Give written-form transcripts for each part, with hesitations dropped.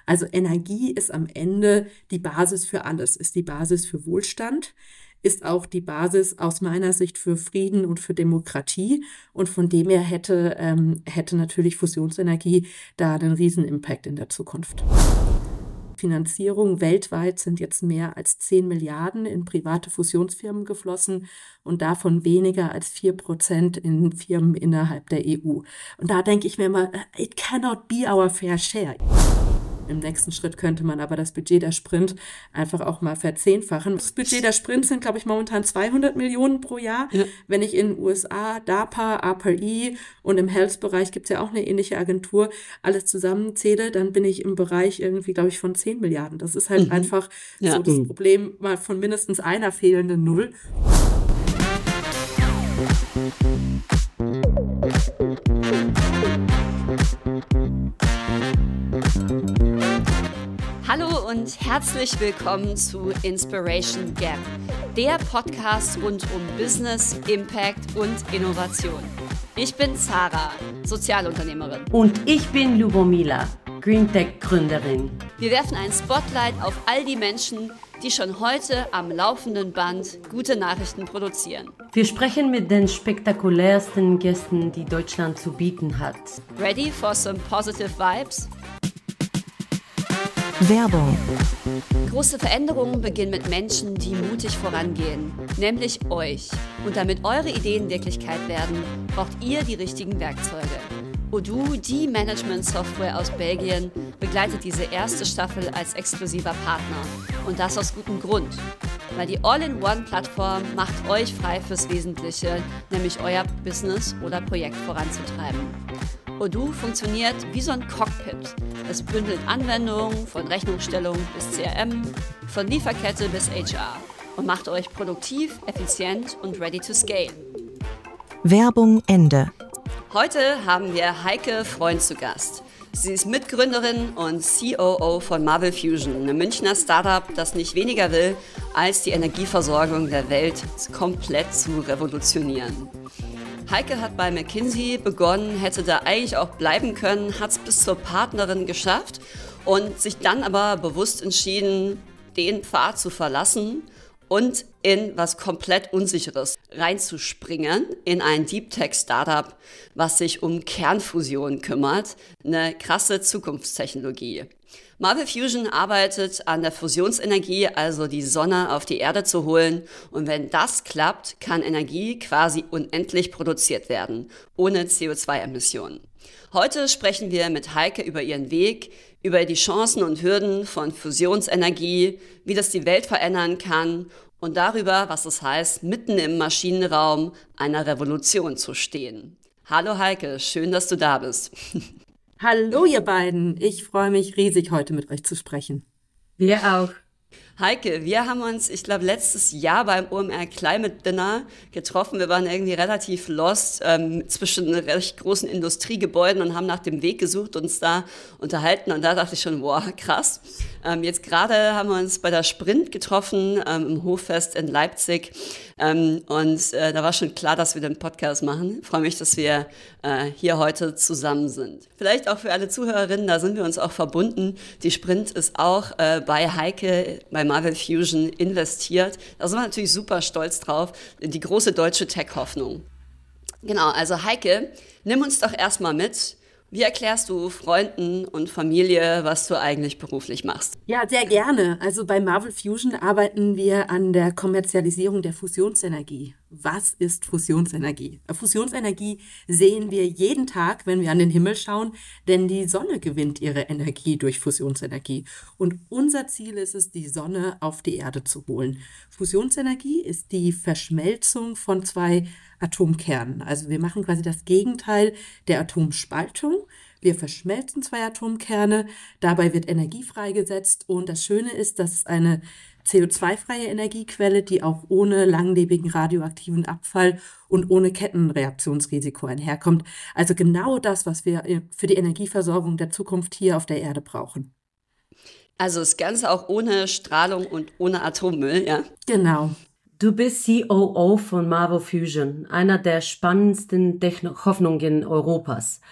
Also Energie ist am Ende die Basis für alles, ist die Basis für Wohlstand, ist auch die Basis aus meiner Sicht für Frieden und für Demokratie. Und von dem her hätte natürlich Fusionsenergie da einen Riesen-Impact in der Zukunft. Finanzierung weltweit sind jetzt mehr als 10 Milliarden in private Fusionsfirmen geflossen und davon weniger als 4% in Firmen innerhalb der EU. Und da denke ich mir immer, it cannot be our fair share. Im nächsten Schritt könnte man aber das Budget der Sprint einfach auch mal verzehnfachen. Das Budget der Sprint sind, glaube ich, momentan 200 Millionen pro Jahr. Ja. Wenn ich in den USA, DARPA, APRI und im Health-Bereich gibt es ja auch eine ähnliche Agentur, alles zusammenzähle, dann bin ich im Bereich irgendwie, glaube ich, von 10 Milliarden. Das ist halt einfach so das Problem mal von mindestens einer fehlenden Null. Hallo und herzlich willkommen zu Inspiration Gap, der Podcast rund um Business, Impact und Innovation. Ich bin Zara, Sozialunternehmerin. Und ich bin Lubomila, Greentech-Gründerin. Wir werfen ein Spotlight auf all die Menschen, die schon heute am laufenden Band gute Nachrichten produzieren. Wir sprechen mit den spektakulärsten Gästen, die Deutschland zu bieten hat. Ready for some positive vibes? Werbung. Große Veränderungen beginnen mit Menschen, die mutig vorangehen, nämlich euch. Und damit eure Ideen Wirklichkeit werden, braucht ihr die richtigen Werkzeuge. Odoo, die Management-Software aus Belgien, begleitet diese erste Staffel als exklusiver Partner. Und das aus gutem Grund. Weil die All-in-One-Plattform macht euch frei fürs Wesentliche, nämlich euer Business oder Projekt voranzutreiben. Odoo funktioniert wie so ein Cockpit. Es bündelt Anwendungen von Rechnungsstellung bis CRM, von Lieferkette bis HR und macht euch produktiv, effizient und ready to scale. Werbung Ende. Heute haben wir Heike Freund zu Gast. Sie ist Mitgründerin und COO von Marvel Fusion, einem Münchner Startup, das nicht weniger will, als die Energieversorgung der Welt komplett zu revolutionieren. Heike hat bei McKinsey begonnen, hätte da eigentlich auch bleiben können, hat es bis zur Partnerin geschafft und sich dann aber bewusst entschieden, den Pfad zu verlassen und in was komplett Unsicheres reinzuspringen, in ein Deep-Tech-Startup, was sich um Kernfusion kümmert, eine krasse Zukunftstechnologie. Marvel Fusion arbeitet an der Fusionsenergie, also die Sonne auf die Erde zu holen. Und wenn das klappt, kann Energie quasi unendlich produziert werden, ohne CO2-Emissionen. Heute sprechen wir mit Heike über ihren Weg, über die Chancen und Hürden von Fusionsenergie, wie das die Welt verändern kann und darüber, was es heißt, mitten im Maschinenraum einer Revolution zu stehen. Hallo Heike, schön, dass du da bist. Hallo ihr beiden, ich freue mich riesig, heute mit euch zu sprechen. Wir auch. Heike, wir haben uns, ich glaube, letztes Jahr beim OMR Climate Dinner getroffen. Wir waren irgendwie relativ lost zwischen recht großen Industriegebäuden und haben nach dem Weg gesucht, uns da unterhalten. Und da dachte ich schon, wow, krass. Jetzt gerade haben wir uns bei der Sprint getroffen im Hoffest in Leipzig. Und da war schon klar, dass wir den Podcast machen. Ich freue mich, dass wir hier heute zusammen sind. Vielleicht auch für alle Zuhörerinnen, da sind wir uns auch verbunden. Die Sprint ist auch bei Heike, bei Marvel Fusion investiert. Da sind wir natürlich super stolz drauf. Die große deutsche Tech-Hoffnung. Genau, also Heike, nimm uns doch erstmal mit. Wie erklärst du Freunden und Familie, was du eigentlich beruflich machst? Ja, sehr gerne. Also bei Marvel Fusion arbeiten wir an der Kommerzialisierung der Fusionsenergie. Was ist Fusionsenergie? Fusionsenergie sehen wir jeden Tag, wenn wir an den Himmel schauen, denn die Sonne gewinnt ihre Energie durch Fusionsenergie. Und unser Ziel ist es, die Sonne auf die Erde zu holen. Fusionsenergie ist die Verschmelzung von zwei Atomkernen. Also wir machen quasi das Gegenteil der Atomspaltung. Wir verschmelzen zwei Atomkerne, dabei wird Energie freigesetzt und das Schöne ist, dass es eine CO2-freie Energiequelle, die auch ohne langlebigen radioaktiven Abfall und ohne Kettenreaktionsrisiko einherkommt. Also genau das, was wir für die Energieversorgung der Zukunft hier auf der Erde brauchen. Also das Ganze auch ohne Strahlung und ohne Atommüll, ja? Genau. Du bist COO von Marvel Fusion, einer der spannendsten Hoffnungen Europas.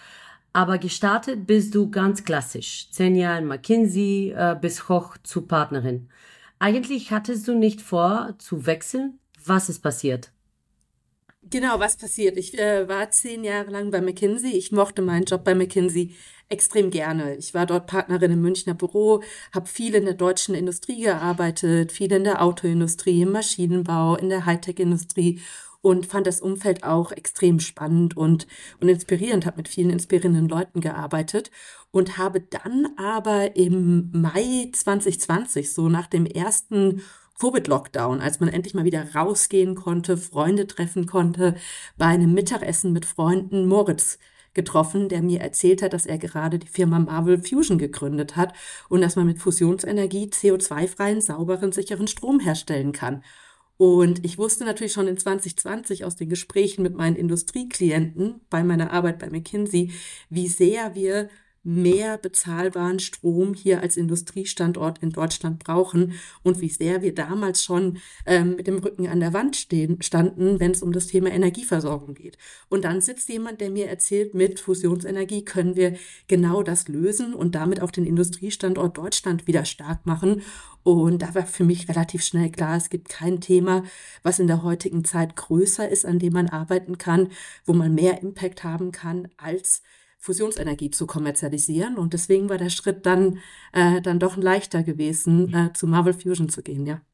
Aber gestartet bist du ganz klassisch. 10 Jahre in McKinsey, bis hoch zu Partnerin. Eigentlich hattest du nicht vor, zu wechseln. Was ist passiert? Genau, was passiert? Ich war 10 Jahre lang bei McKinsey. Ich mochte meinen Job bei McKinsey extrem gerne. Ich war dort Partnerin im Münchner Büro, habe viel in der deutschen Industrie gearbeitet, viel in der Autoindustrie, im Maschinenbau, in der Hightech-Industrie und fand das Umfeld auch extrem spannend und inspirierend, habe mit vielen inspirierenden Leuten gearbeitet und habe dann aber im Mai 2020, so nach dem ersten Covid-Lockdown, als man endlich mal wieder rausgehen konnte, Freunde treffen konnte, bei einem Mittagessen mit Freunden Moritz getroffen, der mir erzählt hat, dass er gerade die Firma Marvel Fusion gegründet hat und dass man mit Fusionsenergie CO2-freien, sauberen, sicheren Strom herstellen kann. Und ich wusste natürlich schon in 2020 aus den Gesprächen mit meinen Industrieklienten bei meiner Arbeit bei McKinsey, wie sehr wir mehr bezahlbaren Strom hier als Industriestandort in Deutschland brauchen und wie sehr wir damals schon mit dem Rücken an der Wand standen, wenn es um das Thema Energieversorgung geht. Und dann sitzt jemand, der mir erzählt, mit Fusionsenergie können wir genau das lösen und damit auch den Industriestandort Deutschland wieder stark machen. Und da war für mich relativ schnell klar, es gibt kein Thema, was in der heutigen Zeit größer ist, an dem man arbeiten kann, wo man mehr Impact haben kann, als Fusionsenergie zu kommerzialisieren. Und deswegen war der Schritt dann doch ein leichter gewesen, zu Marvel Fusion zu gehen, ja.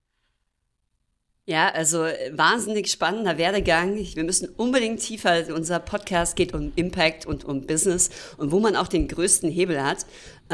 Ja, also wahnsinnig spannender Werdegang. Wir müssen unbedingt tiefer, unser Podcast geht um Impact und um Business und wo man auch den größten Hebel hat.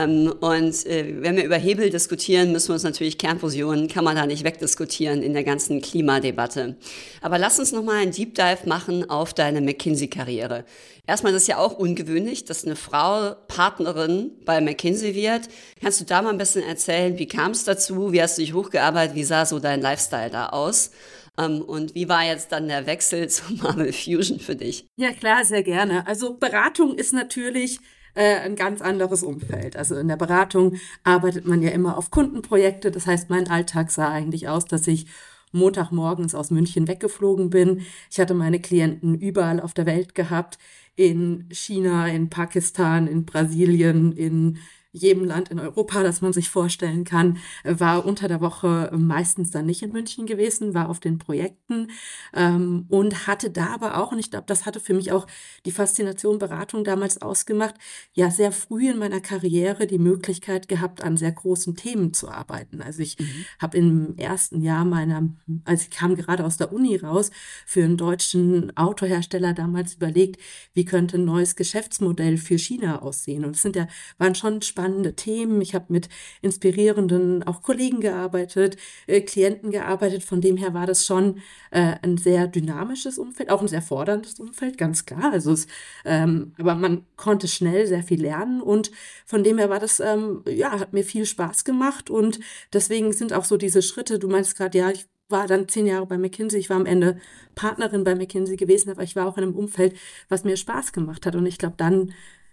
Wenn wir über Hebel diskutieren, müssen wir uns natürlich Kernfusion, kann man da nicht wegdiskutieren in der ganzen Klimadebatte. Aber lass uns nochmal einen Deep Dive machen auf deine McKinsey-Karriere. Erstmal, das ist ja auch ungewöhnlich, dass eine Frau Partnerin bei McKinsey wird. Kannst du da mal ein bisschen erzählen, wie kam es dazu? Wie hast du dich hochgearbeitet? Wie sah so dein Lifestyle da aus? Und wie war jetzt dann der Wechsel zu Marvel Fusion für dich? Ja, klar, sehr gerne. Also Beratung ist natürlich ein ganz anderes Umfeld. Also in der Beratung arbeitet man ja immer auf Kundenprojekte. Das heißt, mein Alltag sah eigentlich aus, dass ich Montagmorgens aus München weggeflogen bin. Ich hatte meine Klienten überall auf der Welt gehabt, in China, in Pakistan, in Brasilien, in jedem Land in Europa, das man sich vorstellen kann, war unter der Woche meistens dann nicht in München gewesen, war auf den Projekten und hatte da aber auch, und ich glaube, das hatte für mich auch die Faszination Beratung damals ausgemacht, ja sehr früh in meiner Karriere die Möglichkeit gehabt, an sehr großen Themen zu arbeiten. Also ich habe im ersten Jahr also ich kam gerade aus der Uni raus, für einen deutschen Autohersteller damals überlegt, wie könnte ein neues Geschäftsmodell für China aussehen. Und es waren schon spannende Themen. Ich habe mit inspirierenden auch Kollegen gearbeitet, Klienten gearbeitet. Von dem her war das schon ein sehr dynamisches Umfeld, auch ein sehr forderndes Umfeld, ganz klar. Aber man konnte schnell sehr viel lernen und von dem her war das, hat mir viel Spaß gemacht und deswegen sind auch so diese Schritte, du meinst gerade, ja, ich war dann 10 Jahre bei McKinsey, ich war am Ende Partnerin bei McKinsey gewesen, aber ich war auch in einem Umfeld, was mir Spaß gemacht hat und ich glaube, dann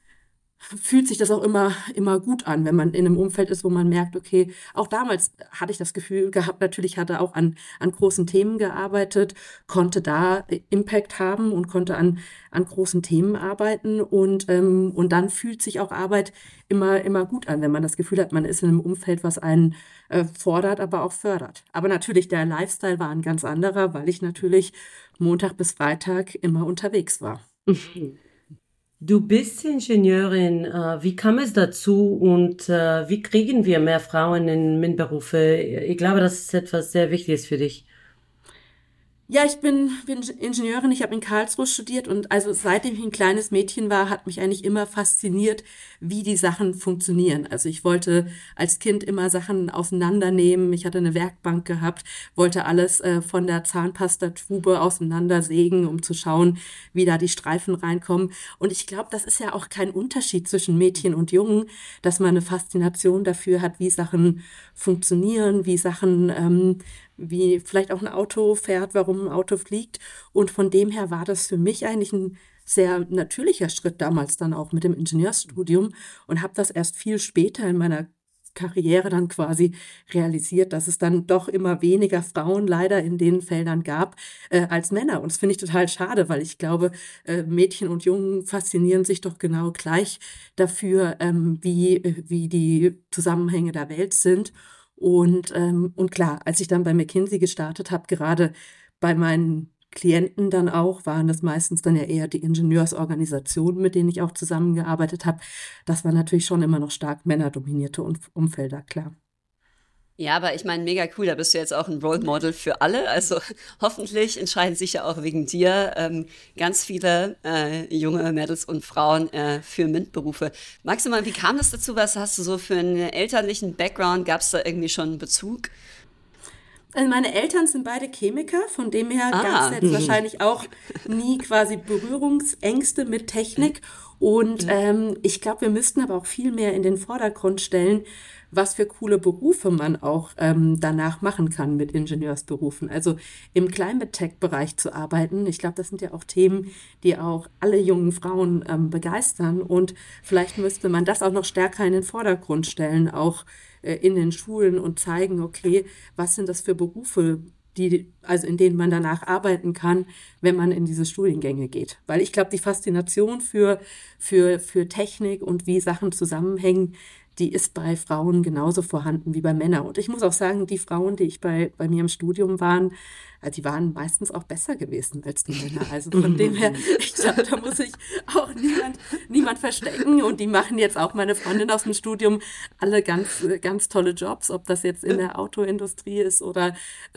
fühlt sich das auch immer gut an, wenn man in einem Umfeld ist, wo man merkt, okay, auch damals hatte ich das Gefühl gehabt, natürlich hatte auch an großen Themen gearbeitet, konnte da Impact haben und konnte an großen Themen arbeiten und dann fühlt sich auch Arbeit immer gut an, wenn man das Gefühl hat, man ist in einem Umfeld, was einen fordert, aber auch fördert. Aber natürlich, der Lifestyle war ein ganz anderer, weil ich natürlich Montag bis Freitag immer unterwegs war. Du bist Ingenieurin. Wie kam es dazu und wie kriegen wir mehr Frauen in MINT-Berufe? Ich glaube, das ist etwas sehr Wichtiges für dich. Ja, ich bin Ingenieurin, ich habe in Karlsruhe studiert und also seitdem ich ein kleines Mädchen war, hat mich eigentlich immer fasziniert, wie die Sachen funktionieren. Also ich wollte als Kind immer Sachen auseinandernehmen. Ich hatte eine Werkbank gehabt, wollte alles von der Zahnpastatube auseinandersägen, um zu schauen, wie da die Streifen reinkommen. Und ich glaube, das ist ja auch kein Unterschied zwischen Mädchen und Jungen, dass man eine Faszination dafür hat, wie Sachen funktionieren, wie vielleicht auch ein Auto fährt, warum ein Auto fliegt. Und von dem her war das für mich eigentlich ein sehr natürlicher Schritt damals dann auch mit dem Ingenieursstudium und habe das erst viel später in meiner Karriere dann quasi realisiert, dass es dann doch immer weniger Frauen leider in den Feldern gab als Männer. Und das finde ich total schade, weil ich glaube, Mädchen und Jungen faszinieren sich doch genau gleich dafür, wie die Zusammenhänge der Welt sind. Und klar, als ich dann bei McKinsey gestartet habe, gerade bei meinen Klienten dann auch, waren das meistens dann ja eher die Ingenieursorganisationen, mit denen ich auch zusammengearbeitet habe. Das war natürlich schon immer noch stark männerdominierte Umfelder, klar. Ja, aber ich meine, mega cool, da bist du jetzt auch ein Role Model für alle. Also hoffentlich entscheiden sich ja auch wegen dir ganz viele junge Mädels und Frauen für MINT-Berufe. Magst du mal, wie kam das dazu? Was hast du so für einen elterlichen Background? Gab es da irgendwie schon einen Bezug? Also meine Eltern sind beide Chemiker, von dem her gab es jetzt wahrscheinlich auch nie quasi Berührungsängste mit Technik. Und ich glaube, wir müssten aber auch viel mehr in den Vordergrund stellen, was für coole Berufe man auch danach machen kann mit Ingenieursberufen. Also im Climate-Tech-Bereich zu arbeiten, ich glaube, das sind ja auch Themen, die auch alle jungen Frauen begeistern. Und vielleicht müsste man das auch noch stärker in den Vordergrund stellen, auch in den Schulen und zeigen, okay, was sind das für Berufe, also in denen man danach arbeiten kann, wenn man in diese Studiengänge geht. Weil ich glaube, die Faszination für Technik und wie Sachen zusammenhängen, die ist bei Frauen genauso vorhanden wie bei Männern. Und ich muss auch sagen, die Frauen, die ich bei mir im Studium waren, die waren meistens auch besser gewesen als die Männer. Also von dem her, ich glaube, da muss sich auch niemand verstecken. Und die machen jetzt auch, meine Freundin aus dem Studium, alle ganz, ganz tolle Jobs, ob das jetzt in der Autoindustrie ist oder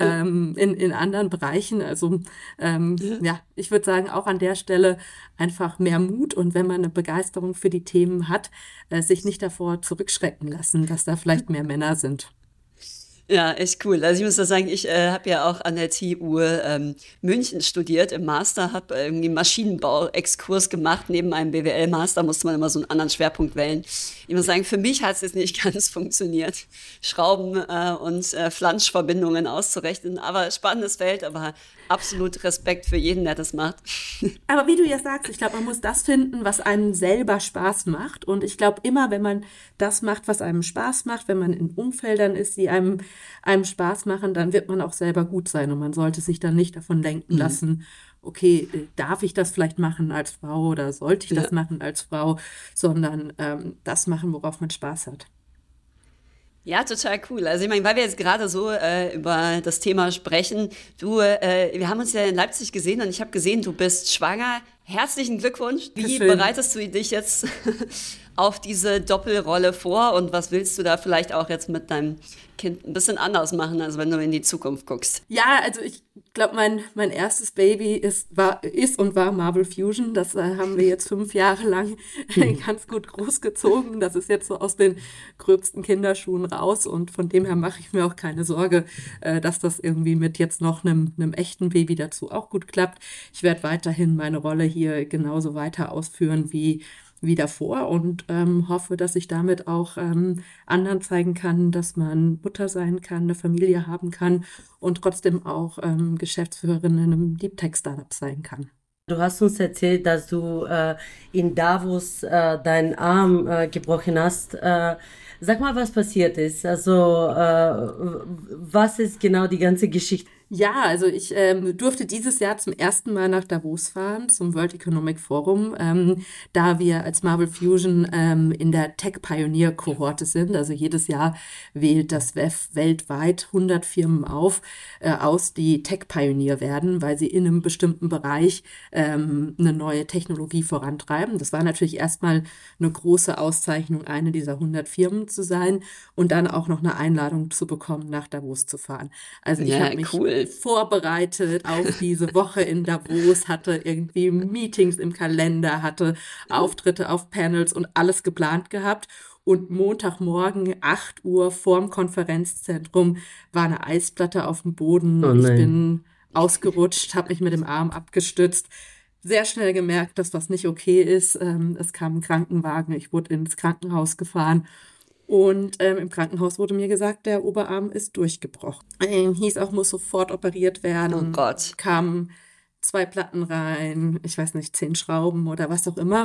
in anderen Bereichen. Also ja, ich würde sagen, auch an der Stelle einfach mehr Mut und wenn man eine Begeisterung für die Themen hat, sich nicht davor zurückschrecken lassen, dass da vielleicht mehr Männer sind. Ja, echt cool. Also ich muss da sagen, ich habe ja auch an der TU München studiert im Master, habe irgendwie Maschinenbau-Exkurs gemacht. Neben einem BWL-Master musste man immer so einen anderen Schwerpunkt wählen. Ich muss sagen, für mich hat es jetzt nicht ganz funktioniert, Schrauben und Flanschverbindungen auszurechnen. Aber spannendes Feld, aber absolut Respekt für jeden, der das macht. Aber wie du ja sagst, ich glaube, man muss das finden, was einem selber Spaß macht. Und ich glaube, immer, wenn man das macht, was einem Spaß macht, wenn man in Umfeldern ist, die einem Spaß machen, dann wird man auch selber gut sein. Und man sollte sich dann nicht davon lenken lassen, okay, darf ich das vielleicht machen als Frau oder sollte ich das machen als Frau, sondern das machen, worauf man Spaß hat. Ja, total cool. Also ich meine, weil wir jetzt gerade so über das Thema sprechen, wir haben uns ja in Leipzig gesehen und ich habe gesehen, du bist schwanger. Herzlichen Glückwunsch. Wie bereitest du dich jetzt auf diese Doppelrolle vor und was willst du da vielleicht auch jetzt mit deinem Kind ein bisschen anders machen, als wenn du in die Zukunft guckst? Ja, also ich glaube, mein erstes Baby ist und war Marvel Fusion. Das haben wir jetzt 5 Jahre lang ganz gut großgezogen. Das ist jetzt so aus den gröbsten Kinderschuhen raus und von dem her mache ich mir auch keine Sorge, dass das irgendwie mit jetzt noch einem echten Baby dazu auch gut klappt. Ich werde weiterhin meine Rolle hier genauso weiter ausführen wie davor und hoffe, dass ich damit auch anderen zeigen kann, dass man Mutter sein kann, eine Familie haben kann und trotzdem auch Geschäftsführerin in einem Deep Tech Startup sein kann. Du hast uns erzählt, dass du in Davos deinen Arm gebrochen hast. Sag mal, was passiert ist. Also, was ist genau die ganze Geschichte? Ja, also ich durfte dieses Jahr zum ersten Mal nach Davos fahren, zum World Economic Forum, da wir als Marvel Fusion in der Tech-Pioneer-Kohorte sind. Also jedes Jahr wählt das WEF weltweit 100 Firmen aus, die Tech-Pioneer werden, weil sie in einem bestimmten Bereich eine neue Technologie vorantreiben. Das war natürlich erstmal eine große Auszeichnung, eine dieser 100 Firmen zu sein und dann auch noch eine Einladung zu bekommen, nach Davos zu fahren. Also ich habe mich vorbereitet auf diese Woche in Davos, hatte irgendwie Meetings im Kalender, hatte Auftritte auf Panels und alles geplant gehabt. Und Montagmorgen, 8 Uhr vorm Konferenzzentrum, war eine Eisplatte auf dem Boden. Oh nein. Ich bin ausgerutscht, habe mich mit dem Arm abgestützt. Sehr schnell gemerkt, dass was nicht okay ist. Es kam ein Krankenwagen, ich wurde ins Krankenhaus gefahren. Und im Krankenhaus wurde mir gesagt, der Oberarm ist durchgebrochen. Hieß auch, muss sofort operiert werden. Oh Gott. Kamen 2 Platten rein, ich weiß nicht, 10 Schrauben oder was auch immer.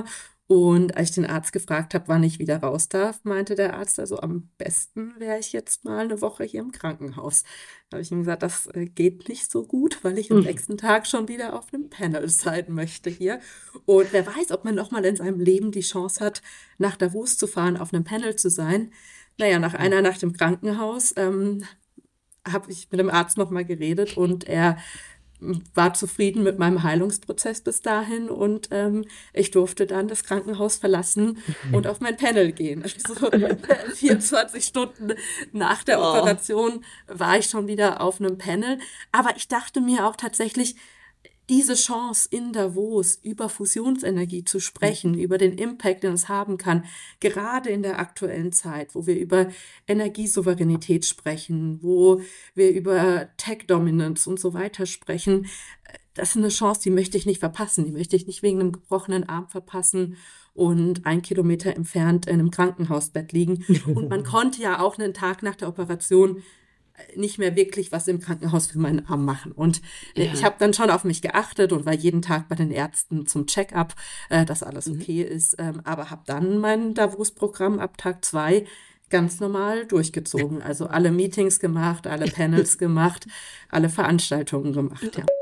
Und als ich den Arzt gefragt habe, wann ich wieder raus darf, meinte der Arzt, also am besten wäre ich jetzt mal eine Woche hier im Krankenhaus. Da habe ich ihm gesagt, das geht nicht so gut, weil ich am nächsten Tag schon wieder auf einem Panel sein möchte hier. Und wer weiß, ob man noch mal in seinem Leben die Chance hat, nach Davos zu fahren, auf einem Panel zu sein. Naja, nach einer Nacht im Krankenhaus habe ich mit dem Arzt noch mal geredet und er war zufrieden mit meinem Heilungsprozess bis dahin und ich durfte dann das Krankenhaus verlassen und auf mein Panel gehen. Also 24 Stunden nach der Operation war ich schon wieder auf einem Panel. Aber ich dachte mir auch tatsächlich, diese Chance in Davos über Fusionsenergie zu sprechen, über den Impact, den es haben kann, gerade in der aktuellen Zeit, wo wir über Energiesouveränität sprechen, wo wir über Tech-Dominance und so weiter sprechen, das ist eine Chance, die möchte ich nicht verpassen. Die möchte ich nicht wegen einem gebrochenen Arm verpassen und 1 Kilometer entfernt in einem Krankenhausbett liegen. Und man konnte ja auch einen Tag nach der Operation nicht mehr wirklich was im Krankenhaus für meinen Arm machen. Und ich habe dann schon auf mich geachtet und war jeden Tag bei den Ärzten zum Check-up, dass alles okay ist. Aber habe dann mein Davos-Programm ab Tag 2 ganz normal durchgezogen. Also alle Meetings gemacht, alle Panels gemacht, alle Veranstaltungen gemacht, ja.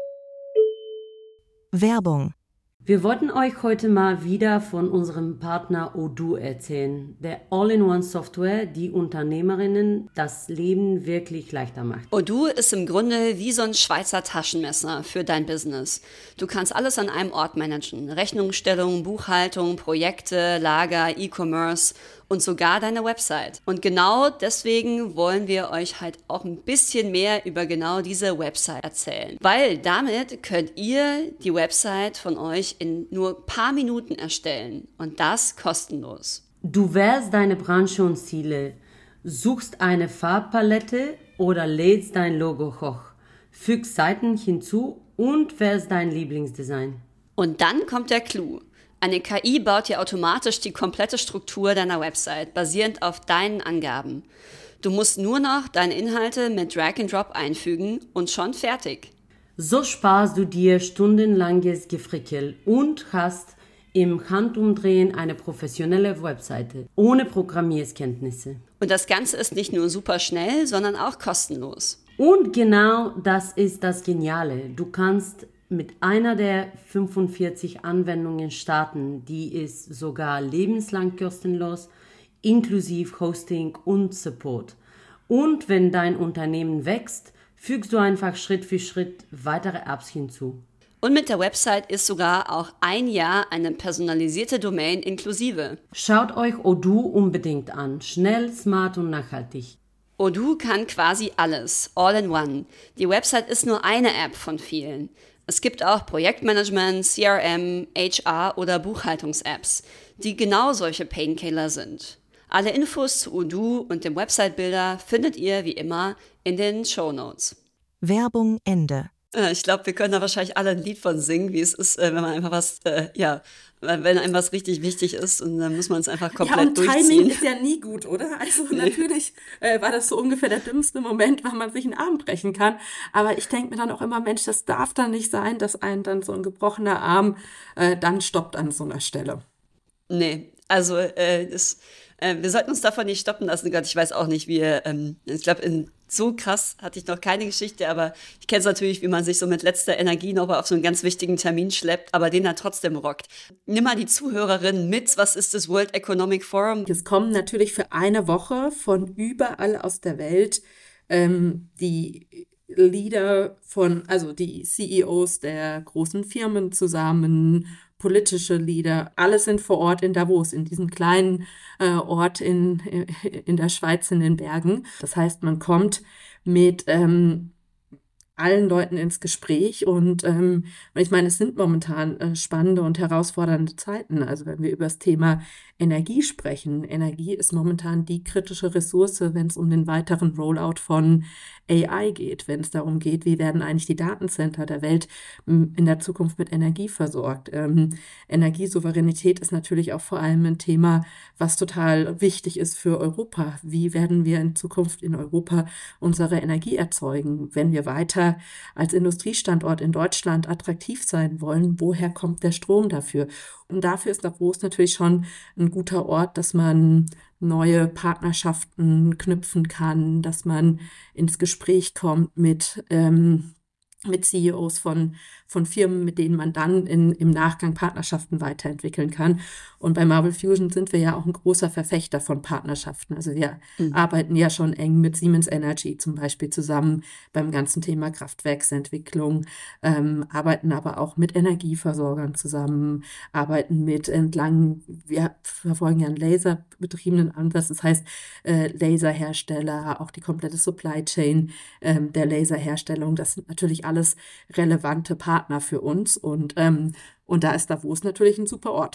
Werbung. Wir wollten euch heute mal wieder von unserem Partner Odoo erzählen, der All-in-One-Software, die Unternehmerinnen das Leben wirklich leichter macht. Odoo ist im Grunde wie so ein Schweizer Taschenmesser für dein Business. Du kannst alles an einem Ort managen. Rechnungsstellung, Buchhaltung, Projekte, Lager, E-Commerce und sogar deine Website. Und genau deswegen wollen wir euch halt auch ein bisschen mehr über genau diese Website erzählen. Weil damit könnt ihr die Website von euch in nur ein paar Minuten erstellen. Und das kostenlos. Du wählst deine Branche und Ziele, suchst eine Farbpalette oder lädst dein Logo hoch, fügst Seiten hinzu und wählst dein Lieblingsdesign. Und dann kommt der Clou. Eine KI baut dir automatisch die komplette Struktur deiner Website, basierend auf deinen Angaben. Du musst nur noch deine Inhalte mit Drag and Drop einfügen und schon fertig. So sparst du dir stundenlanges Gefrickel und hast im Handumdrehen eine professionelle Webseite, ohne Programmierkenntnisse. Und das Ganze ist nicht nur super schnell, sondern auch kostenlos. Und genau das ist das Geniale. Du kannst mit einer der 45 Anwendungen starten, die ist sogar lebenslang kostenlos, inklusive Hosting und Support. Und wenn dein Unternehmen wächst, fügst du einfach Schritt für Schritt weitere Apps hinzu. Und mit der Website ist sogar auch 1 Jahr eine personalisierte Domain inklusive. Schaut euch Odoo unbedingt an. Schnell, smart und nachhaltig. Odoo kann quasi alles, all in one. Die Website ist nur eine App von vielen. Es gibt auch Projektmanagement, CRM, HR oder Buchhaltungs-Apps, die genau solche Painkiller sind. Alle Infos zu Odoo und dem Website-Builder findet ihr wie immer in den Shownotes. Werbung Ende. Ich glaube, wir können da wahrscheinlich alle ein Lied von singen, wie es ist, wenn man einfach wenn einem was richtig wichtig ist und dann muss man es einfach komplett durchziehen. Timing ist ja nie gut, oder? Also natürlich war das so ungefähr der dümmste Moment, wann man sich einen Arm brechen kann. Aber ich denke mir dann auch immer, Mensch, das darf dann nicht sein, dass einen dann so ein gebrochener Arm dann stoppt an so einer Stelle. Nee, also wir sollten uns davon nicht stoppen lassen. Gott, ich weiß auch nicht, wie, ich glaube, so krass hatte ich noch keine Geschichte, aber ich kenne es natürlich, wie man sich so mit letzter Energie noch auf so einen ganz wichtigen Termin schleppt, aber den dann trotzdem rockt. Nimm mal die Zuhörerinnen mit. Was ist das World Economic Forum? Es kommen natürlich für eine Woche von überall aus der Welt die Leader also die CEOs der großen Firmen zusammen, politische Leader, alle sind vor Ort in Davos, in diesem kleinen Ort in der Schweiz in den Bergen. Das heißt, man kommt mit allen Leuten ins Gespräch und ich meine, es sind momentan spannende und herausfordernde Zeiten. Also wenn wir über das Thema Energie sprechen. Energie ist momentan die kritische Ressource, wenn es um den weiteren Rollout von AI geht, wenn es darum geht, wie werden eigentlich die Datencenter der Welt in der Zukunft mit Energie versorgt. Energiesouveränität ist natürlich auch vor allem ein Thema, was total wichtig ist für Europa. Wie werden wir in Zukunft in Europa unsere Energie erzeugen? Wenn wir weiter als Industriestandort in Deutschland attraktiv sein wollen, woher kommt der Strom dafür? Und dafür ist Davos natürlich schon ein guter Ort, dass man neue Partnerschaften knüpfen kann, dass man ins Gespräch kommt mit CEOs von Firmen, mit denen man dann im Nachgang Partnerschaften weiterentwickeln kann. Und bei Marvel Fusion sind wir ja auch ein großer Verfechter von Partnerschaften. Also wir arbeiten ja schon eng mit Siemens Energy zum Beispiel zusammen beim ganzen Thema Kraftwerksentwicklung, arbeiten aber auch mit Energieversorgern zusammen, wir verfolgen ja einen laserbetriebenen Ansatz, das heißt Laserhersteller, auch die komplette Supply Chain der Laserherstellung, das sind natürlich alles relevante Partner für uns und da ist Davos natürlich ein super Ort.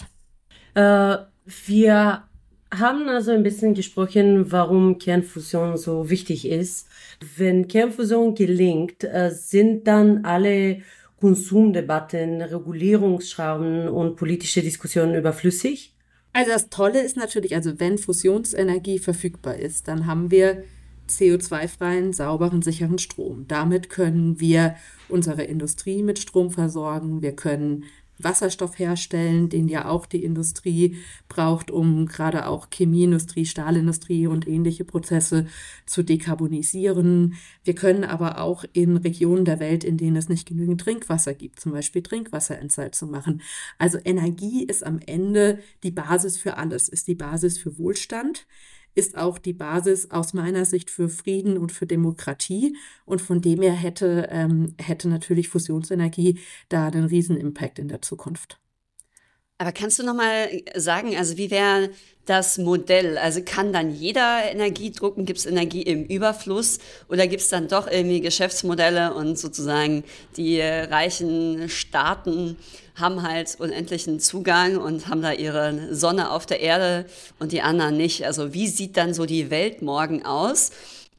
Wir haben also ein bisschen gesprochen, warum Kernfusion so wichtig ist. Wenn Kernfusion gelingt, sind dann alle Konsumdebatten, Regulierungsschrauben und politische Diskussionen überflüssig? Also das Tolle ist natürlich, also wenn Fusionsenergie verfügbar ist, dann haben wir CO2-freien, sauberen, sicheren Strom. Damit können wir unsere Industrie mit Strom versorgen. Wir können Wasserstoff herstellen, den ja auch die Industrie braucht, um gerade auch Chemieindustrie, Stahlindustrie und ähnliche Prozesse zu dekarbonisieren. Wir können aber auch in Regionen der Welt, in denen es nicht genügend Trinkwasser gibt, zum Beispiel Trinkwasserentsalzung machen. Also Energie ist am Ende die Basis für alles, ist die Basis für Wohlstand, ist auch die Basis aus meiner Sicht für Frieden und für Demokratie. Und von dem her hätte natürlich Fusionsenergie da einen Riesen-Impact in der Zukunft. Aber kannst du noch mal sagen, also wie wäre das Modell? Also kann dann jeder Energie drucken? Gibt es Energie im Überfluss? Oder gibt es dann doch irgendwie Geschäftsmodelle und sozusagen die reichen Staaten haben halt unendlichen Zugang und haben da ihre Sonne auf der Erde und die anderen nicht? Also wie sieht dann so die Welt morgen aus?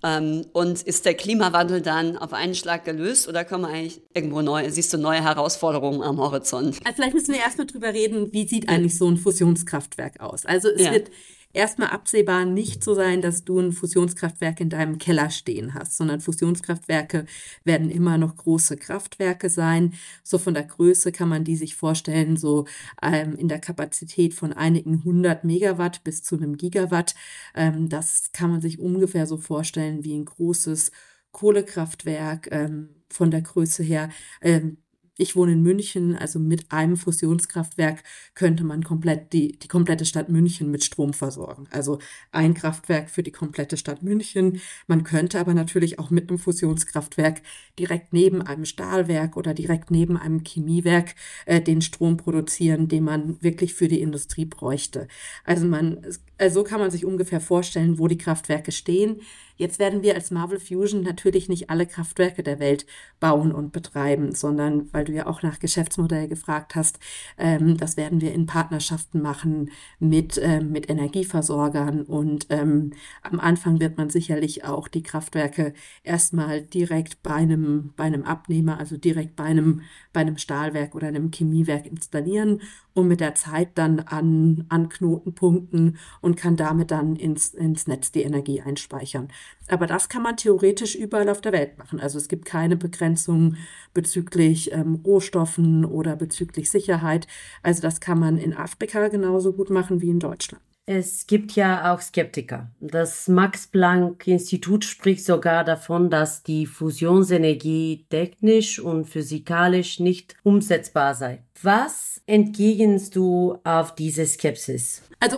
Und ist der Klimawandel dann auf einen Schlag gelöst oder kommen eigentlich siehst du neue Herausforderungen am Horizont? Also vielleicht müssen wir erstmal drüber reden, wie sieht eigentlich so ein Fusionskraftwerk aus? Also es wird erstmal absehbar nicht so sein, dass du ein Fusionskraftwerk in deinem Keller stehen hast, sondern Fusionskraftwerke werden immer noch große Kraftwerke sein. So von der Größe kann man die sich vorstellen, so in der Kapazität von einigen 100 Megawatt bis zu einem Gigawatt. Das kann man sich ungefähr so vorstellen wie ein großes Kohlekraftwerk von der Größe her. Ich wohne in München, also mit einem Fusionskraftwerk könnte man die komplette Stadt München mit Strom versorgen. Also ein Kraftwerk für die komplette Stadt München. Man könnte aber natürlich auch mit einem Fusionskraftwerk direkt neben einem Stahlwerk oder direkt neben einem Chemiewerk den Strom produzieren, den man wirklich für die Industrie bräuchte. Also so kann man sich ungefähr vorstellen, wo die Kraftwerke stehen. Jetzt werden wir als Marvel Fusion natürlich nicht alle Kraftwerke der Welt bauen und betreiben, sondern, weil du ja auch nach Geschäftsmodell gefragt hast, das werden wir in Partnerschaften machen mit Energieversorgern und am Anfang wird man sicherlich auch die Kraftwerke erstmal direkt bei einem Abnehmer, also direkt bei einem Stahlwerk oder einem Chemiewerk installieren und mit der Zeit dann an Knotenpunkten und kann damit dann ins Netz die Energie einspeichern. Aber das kann man theoretisch überall auf der Welt machen. Also es gibt keine Begrenzung bezüglich Rohstoffen oder bezüglich Sicherheit. Also das kann man in Afrika genauso gut machen wie in Deutschland. Es gibt ja auch Skeptiker. Das Max-Planck-Institut spricht sogar davon, dass die Fusionsenergie technisch und physikalisch nicht umsetzbar sei. Was entgegnest du auf diese Skepsis? Also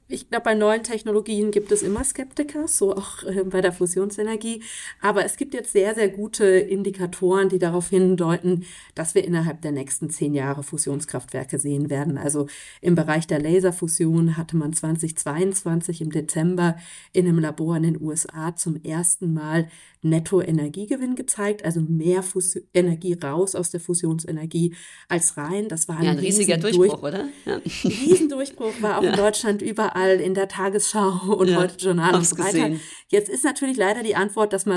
Ich glaube, bei neuen Technologien gibt es immer Skeptiker, so auch bei der Fusionsenergie. Aber es gibt jetzt sehr, sehr gute Indikatoren, die darauf hindeuten, dass wir innerhalb der nächsten 10 Jahre Fusionskraftwerke sehen werden. Also im Bereich der Laserfusion hatte man 2022 im Dezember in einem Labor in den USA zum ersten Mal Nettoenergiegewinn gezeigt, also mehr Energie raus aus der Fusionsenergie als rein. Das war Ja, ein ein riesiger Durchbruch, oder? Ja. Riesendurchbruch, war auch in Deutschland überall in der Tagesschau und Ja, heute Journal und hab's so weiter. gesehen. Jetzt ist natürlich leider die Antwort, dass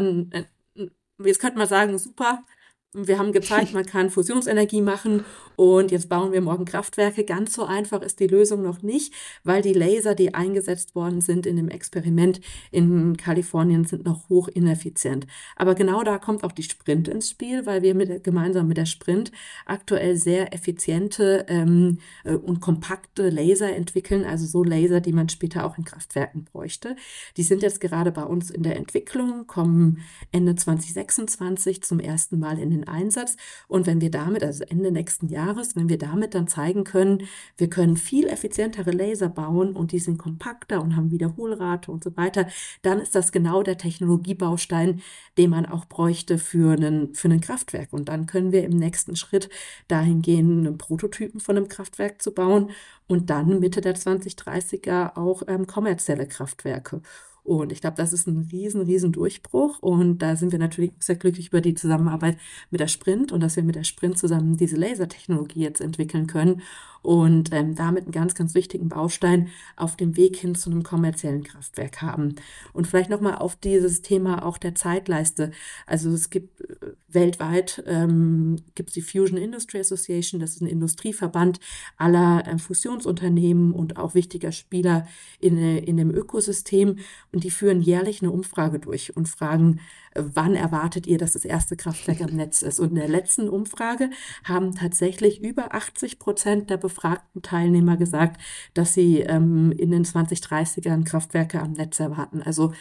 jetzt könnte man sagen, super, wir haben gezeigt, man kann Fusionsenergie machen und jetzt bauen wir morgen Kraftwerke. Ganz so einfach ist die Lösung noch nicht, weil die Laser, die eingesetzt worden sind in dem Experiment in Kalifornien, sind noch hoch ineffizient. Aber genau da kommt auch die Sprint ins Spiel, weil wir gemeinsam mit der Sprint aktuell sehr effiziente und kompakte Laser entwickeln, also so Laser, die man später auch in Kraftwerken bräuchte. Die sind jetzt gerade bei uns in der Entwicklung, kommen Ende 2026 zum ersten Mal in den Einsatz. Und wenn wir damit, also Ende nächsten Jahres, wenn wir damit dann zeigen können, wir können viel effizientere Laser bauen und die sind kompakter und haben Wiederholrate und so weiter, dann ist das genau der Technologiebaustein, den man auch bräuchte für einen Kraftwerk. Und dann können wir im nächsten Schritt dahin gehen, einen Prototypen von einem Kraftwerk zu bauen und dann Mitte der 2030er auch kommerzielle Kraftwerke. Und ich glaube, das ist ein riesen Durchbruch. Und da sind wir natürlich sehr glücklich über die Zusammenarbeit mit der Sprint und dass wir mit der Sprint zusammen diese Lasertechnologie jetzt entwickeln können und damit einen ganz wichtigen Baustein auf dem Weg hin zu einem kommerziellen Kraftwerk haben. Und vielleicht nochmal auf dieses Thema auch der Zeitleiste. Also es gibt weltweit gibt es die Fusion Industry Association, das ist ein Industrieverband aller Fusionsunternehmen und auch wichtiger Spieler in dem Ökosystem. Und die führen jährlich eine Umfrage durch und fragen, wann erwartet ihr, dass das erste Kraftwerk am Netz ist? Und in der letzten Umfrage haben tatsächlich über 80% der befragten Teilnehmer gesagt, dass sie in den 2030ern Kraftwerke am Netz erwarten. Also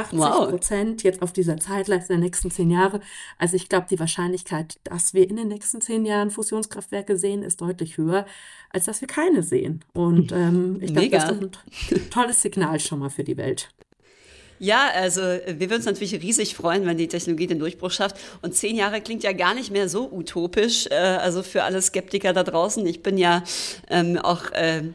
80% jetzt auf dieser Zeitleiste der nächsten 10 Jahre. Also ich glaube, die Wahrscheinlichkeit, dass wir in den nächsten 10 Jahren Fusionskraftwerke sehen, ist deutlich höher, als dass wir keine sehen. Und ich glaube, das ist ein tolles Signal schon mal für die Welt. Ja, also wir würden uns natürlich riesig freuen, wenn die Technologie den Durchbruch schafft. Und 10 Jahre klingt ja gar nicht mehr so utopisch, also für alle Skeptiker da draußen. Ich bin ja auch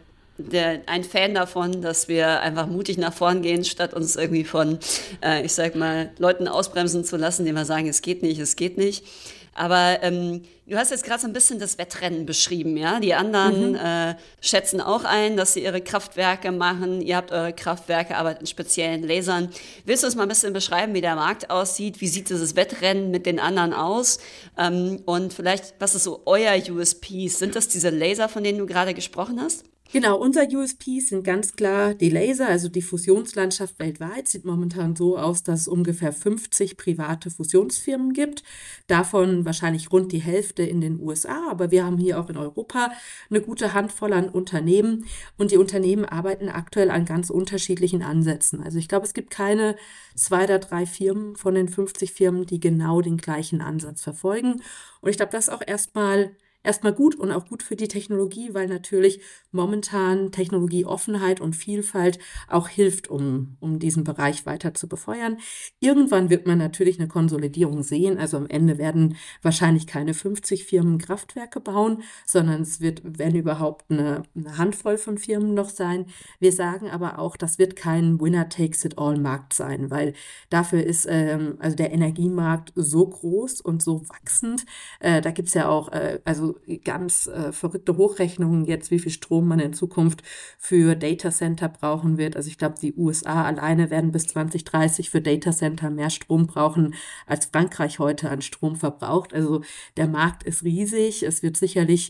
ein Fan davon, dass wir einfach mutig nach vorn gehen, statt uns irgendwie von, ich sag mal, Leuten ausbremsen zu lassen, die mal sagen, es geht nicht, es geht nicht. Aber du hast jetzt gerade so ein bisschen das Wettrennen beschrieben, ja? Die anderen schätzen auch ein, dass sie ihre Kraftwerke machen. Ihr habt eure Kraftwerke, arbeitet in speziellen Lasern. Willst du uns mal ein bisschen beschreiben, wie der Markt aussieht? Wie sieht dieses Wettrennen mit den anderen aus? Und vielleicht, was ist so euer USPs? Sind das diese Laser, von denen du gerade gesprochen hast? Genau, unser USP sind ganz klar die Laser, also die Fusionslandschaft weltweit sieht momentan so aus, dass es ungefähr 50 private Fusionsfirmen gibt, davon wahrscheinlich rund die Hälfte in den USA, aber wir haben hier auch in Europa eine gute Handvoll an Unternehmen und die Unternehmen arbeiten aktuell an ganz unterschiedlichen Ansätzen. Also ich glaube, es gibt keine 2 oder 3 Firmen von den 50 Firmen, die genau den gleichen Ansatz verfolgen. Und ich glaube, das ist auch erstmal gut und auch gut für die Technologie, weil natürlich momentan Technologieoffenheit und Vielfalt auch hilft, um diesen Bereich weiter zu befeuern. Irgendwann wird man natürlich eine Konsolidierung sehen. Also am Ende werden wahrscheinlich keine 50 Firmen Kraftwerke bauen, sondern es wird, wenn überhaupt, eine Handvoll von Firmen noch sein. Wir sagen aber auch, das wird kein Winner-takes-it-all-Markt sein, weil dafür ist also der Energiemarkt so groß und so wachsend. Da gibt's ja auch also ganz verrückte Hochrechnungen jetzt, wie viel Strom man in Zukunft für Datacenter brauchen wird. Also ich glaube, die USA alleine werden bis 2030 für Datacenter mehr Strom brauchen, als Frankreich heute an Strom verbraucht. Also der Markt ist riesig. Es wird sicherlich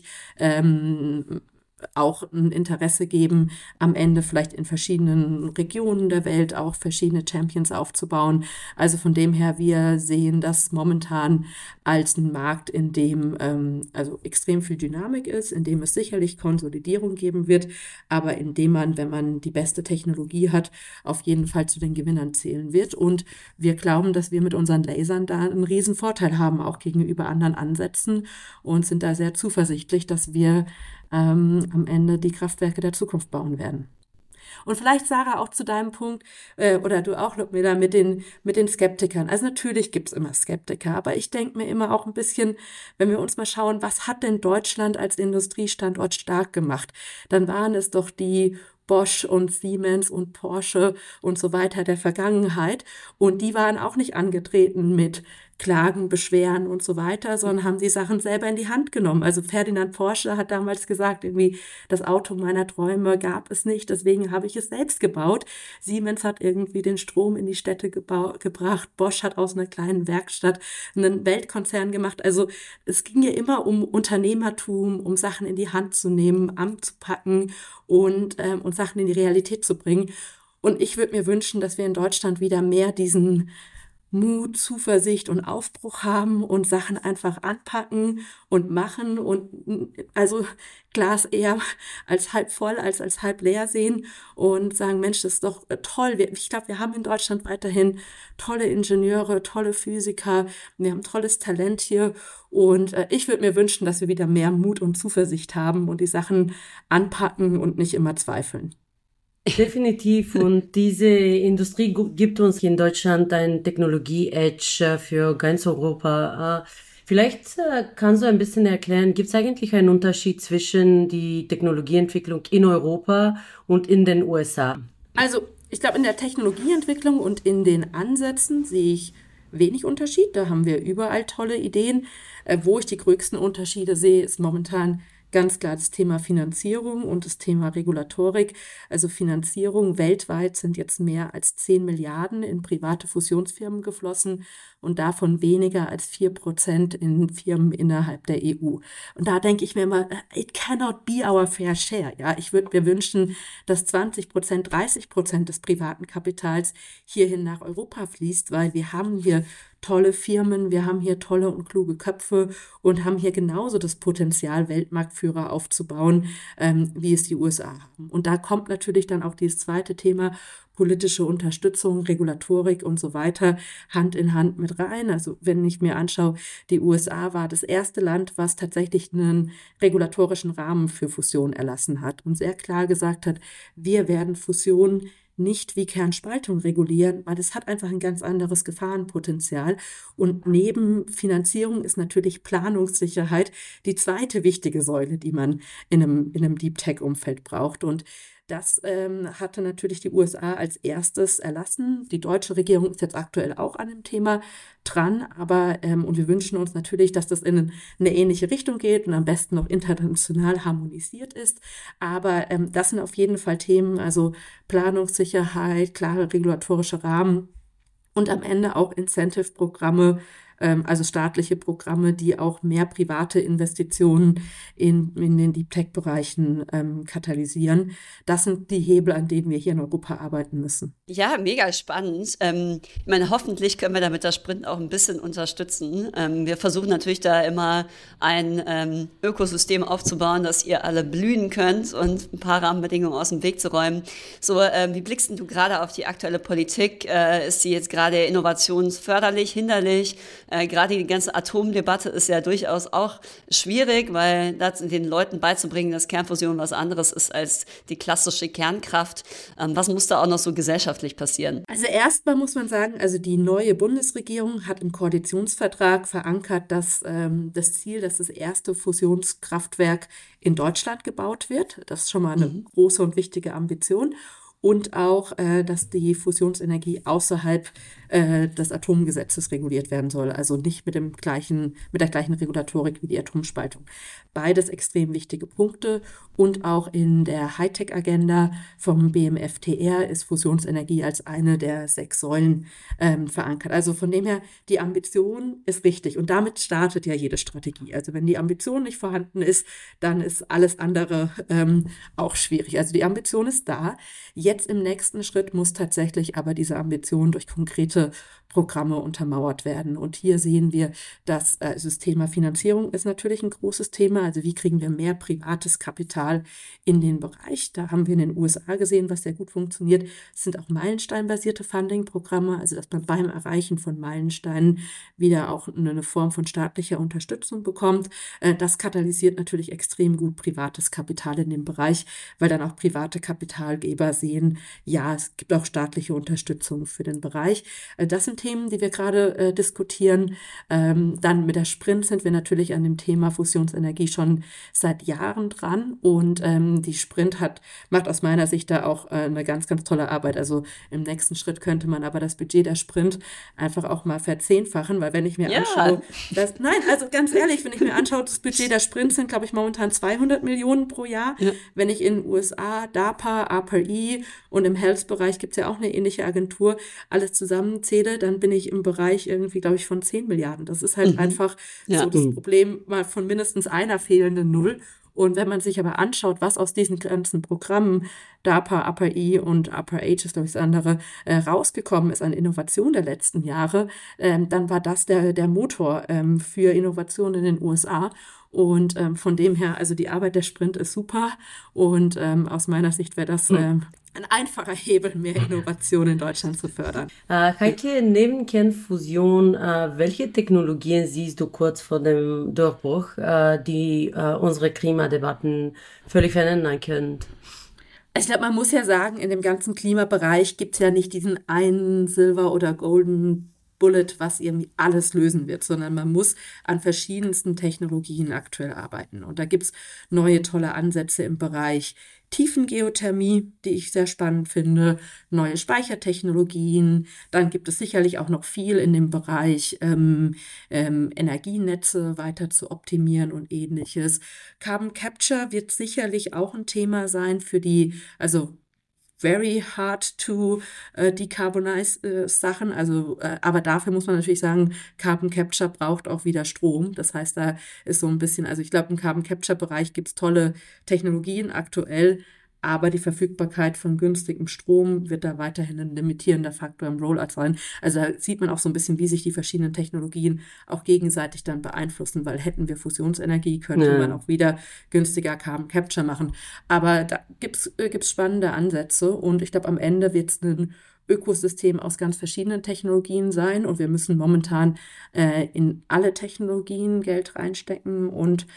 auch ein Interesse geben, am Ende vielleicht in verschiedenen Regionen der Welt auch verschiedene Champions aufzubauen. Also von dem her, wir sehen das momentan als einen Markt, in dem also extrem viel Dynamik ist, in dem es sicherlich Konsolidierung geben wird, aber in dem man, wenn man die beste Technologie hat, auf jeden Fall zu den Gewinnern zählen wird. Und wir glauben, dass wir mit unseren Lasern da einen riesen Vorteil haben, auch gegenüber anderen Ansätzen und sind da sehr zuversichtlich, dass wir am Ende die Kraftwerke der Zukunft bauen werden. Und vielleicht, Sarah, auch zu deinem Punkt, oder du auch, Ludmila, mit den Skeptikern. Also natürlich gibt's immer Skeptiker, aber ich denke mir immer auch ein bisschen, wenn wir uns mal schauen, was hat denn Deutschland als Industriestandort stark gemacht? Dann waren es doch die Bosch und Siemens und Porsche und so weiter der Vergangenheit. Und die waren auch nicht angetreten mit Klagen, Beschweren und so weiter, sondern haben die Sachen selber in die Hand genommen. Also Ferdinand Porsche hat damals gesagt, irgendwie, das Auto meiner Träume gab es nicht, deswegen habe ich es selbst gebaut. Siemens hat irgendwie den Strom in die Städte gebracht. Bosch hat aus einer kleinen Werkstatt einen Weltkonzern gemacht. Also es ging ja immer um Unternehmertum, um Sachen in die Hand zu nehmen, anzupacken und Sachen in die Realität zu bringen. Und ich würde mir wünschen, dass wir in Deutschland wieder mehr diesen Mut, Zuversicht und Aufbruch haben und Sachen einfach anpacken und machen und also Glas eher als halb voll als halb leer sehen und sagen, Mensch, das ist doch toll. Ich glaube, wir haben in Deutschland weiterhin tolle Ingenieure, tolle Physiker, wir haben tolles Talent hier und ich würde mir wünschen, dass wir wieder mehr Mut und Zuversicht haben und die Sachen anpacken und nicht immer zweifeln. Definitiv. Und diese Industrie gibt uns in Deutschland ein Technologie-Edge für ganz Europa. Vielleicht kannst du ein bisschen erklären, gibt es eigentlich einen Unterschied zwischen die Technologieentwicklung in Europa und in den USA? Also, ich glaube, in der Technologieentwicklung und in den Ansätzen sehe ich wenig Unterschied. Da haben wir überall tolle Ideen. Wo ich die größten Unterschiede sehe, ist momentan ganz klar das Thema Finanzierung und das Thema Regulatorik. Also Finanzierung weltweit sind jetzt mehr als 10 Milliarden in private Fusionsfirmen geflossen und davon weniger als 4% in Firmen innerhalb der EU. Und da denke ich mir immer, it cannot be our fair share. Ja, ich würde mir wünschen, dass 20%, 30% des privaten Kapitals hierhin nach Europa fließt, weil wir haben hier tolle Firmen, wir haben hier tolle und kluge Köpfe und haben hier genauso das Potenzial, Weltmarktführer aufzubauen, wie es die USA haben. Und da kommt natürlich dann auch dieses zweite Thema, politische Unterstützung, Regulatorik und so weiter, Hand in Hand mit rein. Also wenn ich mir anschaue, die USA war das erste Land, was tatsächlich einen regulatorischen Rahmen für Fusion erlassen hat und sehr klar gesagt hat, wir werden Fusion nicht wie Kernspaltung regulieren, weil es hat einfach ein ganz anderes Gefahrenpotenzial. Und neben Finanzierung ist natürlich Planungssicherheit die zweite wichtige Säule, die man in einem Deep Tech-Umfeld braucht. Und das hatte natürlich die USA als erstes erlassen. Die deutsche Regierung ist jetzt aktuell auch an dem Thema dran, aber und wir wünschen uns natürlich, dass das in eine ähnliche Richtung geht und am besten noch international harmonisiert ist. Aber das sind auf jeden Fall Themen, also Planungssicherheit, klare regulatorische Rahmen und am Ende auch Incentive-Programme, also staatliche Programme, die auch mehr private Investitionen in den Deep Tech-Bereichen katalysieren. Das sind die Hebel, an denen wir hier in Europa arbeiten müssen. Ja, mega spannend. Ich meine, hoffentlich können wir damit das Sprint auch ein bisschen unterstützen. Wir versuchen natürlich da immer ein Ökosystem aufzubauen, dass ihr alle blühen könnt und ein paar Rahmenbedingungen aus dem Weg zu räumen. So, wie blickst du gerade auf die aktuelle Politik? Ist sie jetzt gerade innovationsförderlich, hinderlich? Gerade die ganze Atomdebatte ist ja durchaus auch schwierig, weil das den Leuten beizubringen, dass Kernfusion was anderes ist als die klassische Kernkraft. Was muss da auch noch so gesellschaftlich passieren? Also erstmal muss man sagen, also die neue Bundesregierung hat im Koalitionsvertrag verankert, dass das Ziel, dass das erste Fusionskraftwerk in Deutschland gebaut wird. Das ist schon mal eine große und wichtige Ambition. Und auch, dass die Fusionsenergie außerhalb des Atomgesetzes reguliert werden soll, also nicht mit der gleichen Regulatorik wie die Atomspaltung. Beides extrem wichtige Punkte. Und auch in der Hightech-Agenda vom BMFTR ist Fusionsenergie als eine der 6 Säulen verankert. Also von dem her, die Ambition ist richtig. Und damit startet ja jede Strategie. Also wenn die Ambition nicht vorhanden ist, dann ist alles andere auch schwierig. Also die Ambition ist da. Jetzt im nächsten Schritt muss tatsächlich aber diese Ambition durch konkrete Programme untermauert werden. Und hier sehen wir, dass das Thema Finanzierung ist natürlich ein großes Thema. Also wie kriegen wir mehr privates Kapital in den Bereich? Da haben wir in den USA gesehen, was sehr gut funktioniert. Es sind auch meilensteinbasierte Funding-Programme, also dass man beim Erreichen von Meilensteinen wieder auch eine Form von staatlicher Unterstützung bekommt. Das katalysiert natürlich extrem gut privates Kapital in dem Bereich, weil dann auch private Kapitalgeber sehen, ja, es gibt auch staatliche Unterstützung für den Bereich. Das sind Themen, die wir gerade diskutieren. Dann mit der Sprint sind wir natürlich an dem Thema Fusionsenergie schon seit Jahren dran und die Sprint macht aus meiner Sicht da auch eine ganz, ganz tolle Arbeit. Also im nächsten Schritt könnte man aber das Budget der Sprint einfach auch mal verzehnfachen, weil wenn ich mir anschaue, also ganz ehrlich, wenn ich mir anschaue, das Budget der Sprint sind, glaube ich, momentan 200 Millionen pro Jahr. Ja. Wenn ich in den USA, DARPA, ARPA-E und im Health-Bereich gibt es ja auch eine ähnliche Agentur, alles zusammenzähle, dann bin ich im Bereich irgendwie, glaube ich, von 10 Milliarden. Das ist halt einfach so das Problem mal von mindestens einer fehlenden Null. Und wenn man sich aber anschaut, was aus diesen ganzen Programmen, DARPA, ARPA-E und ARPA-H ist, glaube ich, das andere, rausgekommen ist an Innovation der letzten Jahre, dann war das der Motor für Innovation in den USA. Und von dem her, also die Arbeit der Sprint ist super und aus meiner Sicht wäre das ein einfacher Hebel, mehr Innovation in Deutschland zu fördern. Heike, neben Kernfusion, welche Technologien siehst du kurz vor dem Durchbruch, die unsere Klimadebatten völlig verändern können? Ich glaube, man muss ja sagen, in dem ganzen Klimabereich gibt es ja nicht diesen einen Silver- oder Golden Bullet, was irgendwie alles lösen wird, sondern man muss an verschiedensten Technologien aktuell arbeiten. Und da gibt es neue tolle Ansätze im Bereich Tiefengeothermie, die ich sehr spannend finde, neue Speichertechnologien. Dann gibt es sicherlich auch noch viel in dem Bereich Energienetze weiter zu optimieren und ähnliches. Carbon Capture wird sicherlich auch ein Thema sein für very hard to decarbonize Sachen, aber dafür muss man natürlich sagen, Carbon Capture braucht auch wieder Strom. Das heißt, da ist so ein bisschen, also ich glaube, im Carbon Capture Bereich gibt es tolle Technologien aktuell, aber die Verfügbarkeit von günstigem Strom wird da weiterhin ein limitierender Faktor im Rollout sein. Also da sieht man auch so ein bisschen, wie sich die verschiedenen Technologien auch gegenseitig dann beeinflussen, weil hätten wir Fusionsenergie, könnte man auch wieder günstiger Carbon Capture machen. Aber da gibt's spannende Ansätze und ich glaube, am Ende wird es ein Ökosystem aus ganz verschiedenen Technologien sein und wir müssen momentan in alle Technologien Geld reinstecken und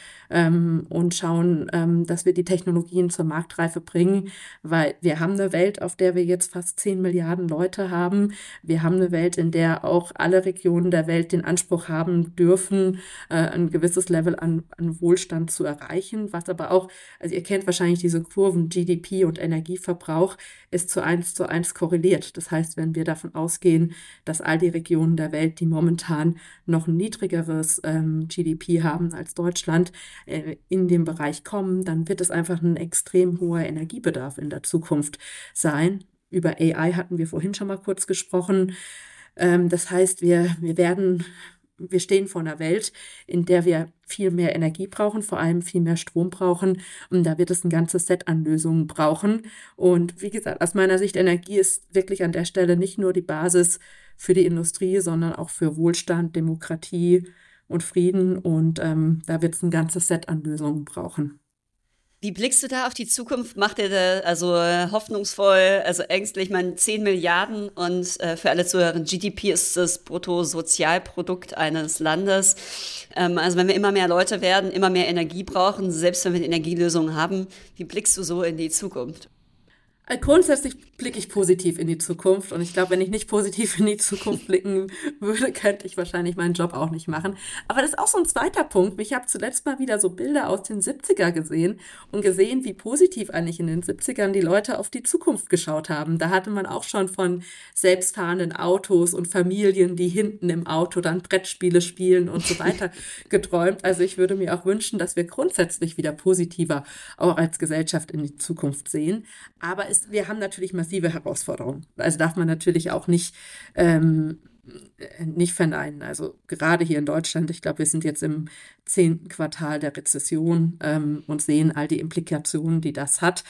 schauen, dass wir die Technologien zur Marktreife bringen, weil wir haben eine Welt, auf der wir jetzt fast 10 Milliarden Leute haben. Wir haben eine Welt, in der auch alle Regionen der Welt den Anspruch haben dürfen, ein gewisses Level an Wohlstand zu erreichen, was aber auch, also ihr kennt wahrscheinlich diese Kurven, GDP und Energieverbrauch ist zu 1:1 korreliert. Das heißt, wenn wir davon ausgehen, dass all die Regionen der Welt, die momentan noch ein niedrigeres GDP haben als Deutschland, in dem Bereich kommen, dann wird es einfach ein extrem hoher Energiebedarf in der Zukunft sein. Über AI hatten wir vorhin schon mal kurz gesprochen. Das heißt, wir stehen vor einer Welt, in der wir viel mehr Energie brauchen, vor allem viel mehr Strom brauchen. Und da wird es ein ganzes Set an Lösungen brauchen. Und wie gesagt, aus meiner Sicht, Energie ist wirklich an der Stelle nicht nur die Basis für die Industrie, sondern auch für Wohlstand, Demokratie und Frieden. Und da wird es ein ganzes Set an Lösungen brauchen. Wie blickst du da auf die Zukunft? Macht ihr da hoffnungsvoll, ängstlich? Ich meine, 10 Milliarden und für alle Zuhörer, GDP ist das Bruttosozialprodukt eines Landes. Wenn wir immer mehr Leute werden, immer mehr Energie brauchen, selbst wenn wir Energielösungen haben, wie blickst du so in die Zukunft? Grundsätzlich blicke ich positiv in die Zukunft und ich glaube, wenn ich nicht positiv in die Zukunft blicken würde, könnte ich wahrscheinlich meinen Job auch nicht machen. Aber das ist auch so ein zweiter Punkt. Ich habe zuletzt mal wieder so Bilder aus den 70er gesehen und gesehen, wie positiv eigentlich in den 70ern die Leute auf die Zukunft geschaut haben. Da hatte man auch schon von selbstfahrenden Autos und Familien, die hinten im Auto dann Brettspiele spielen und so weiter geträumt. Also ich würde mir auch wünschen, dass wir grundsätzlich wieder positiver auch als Gesellschaft in die Zukunft sehen. Aber wir haben natürlich massive Herausforderungen. Also darf man natürlich auch nicht nicht verneinen. Also gerade hier in Deutschland, ich glaube, wir sind jetzt im 10. Quartal der Rezession und sehen all die Implikationen, die das hat.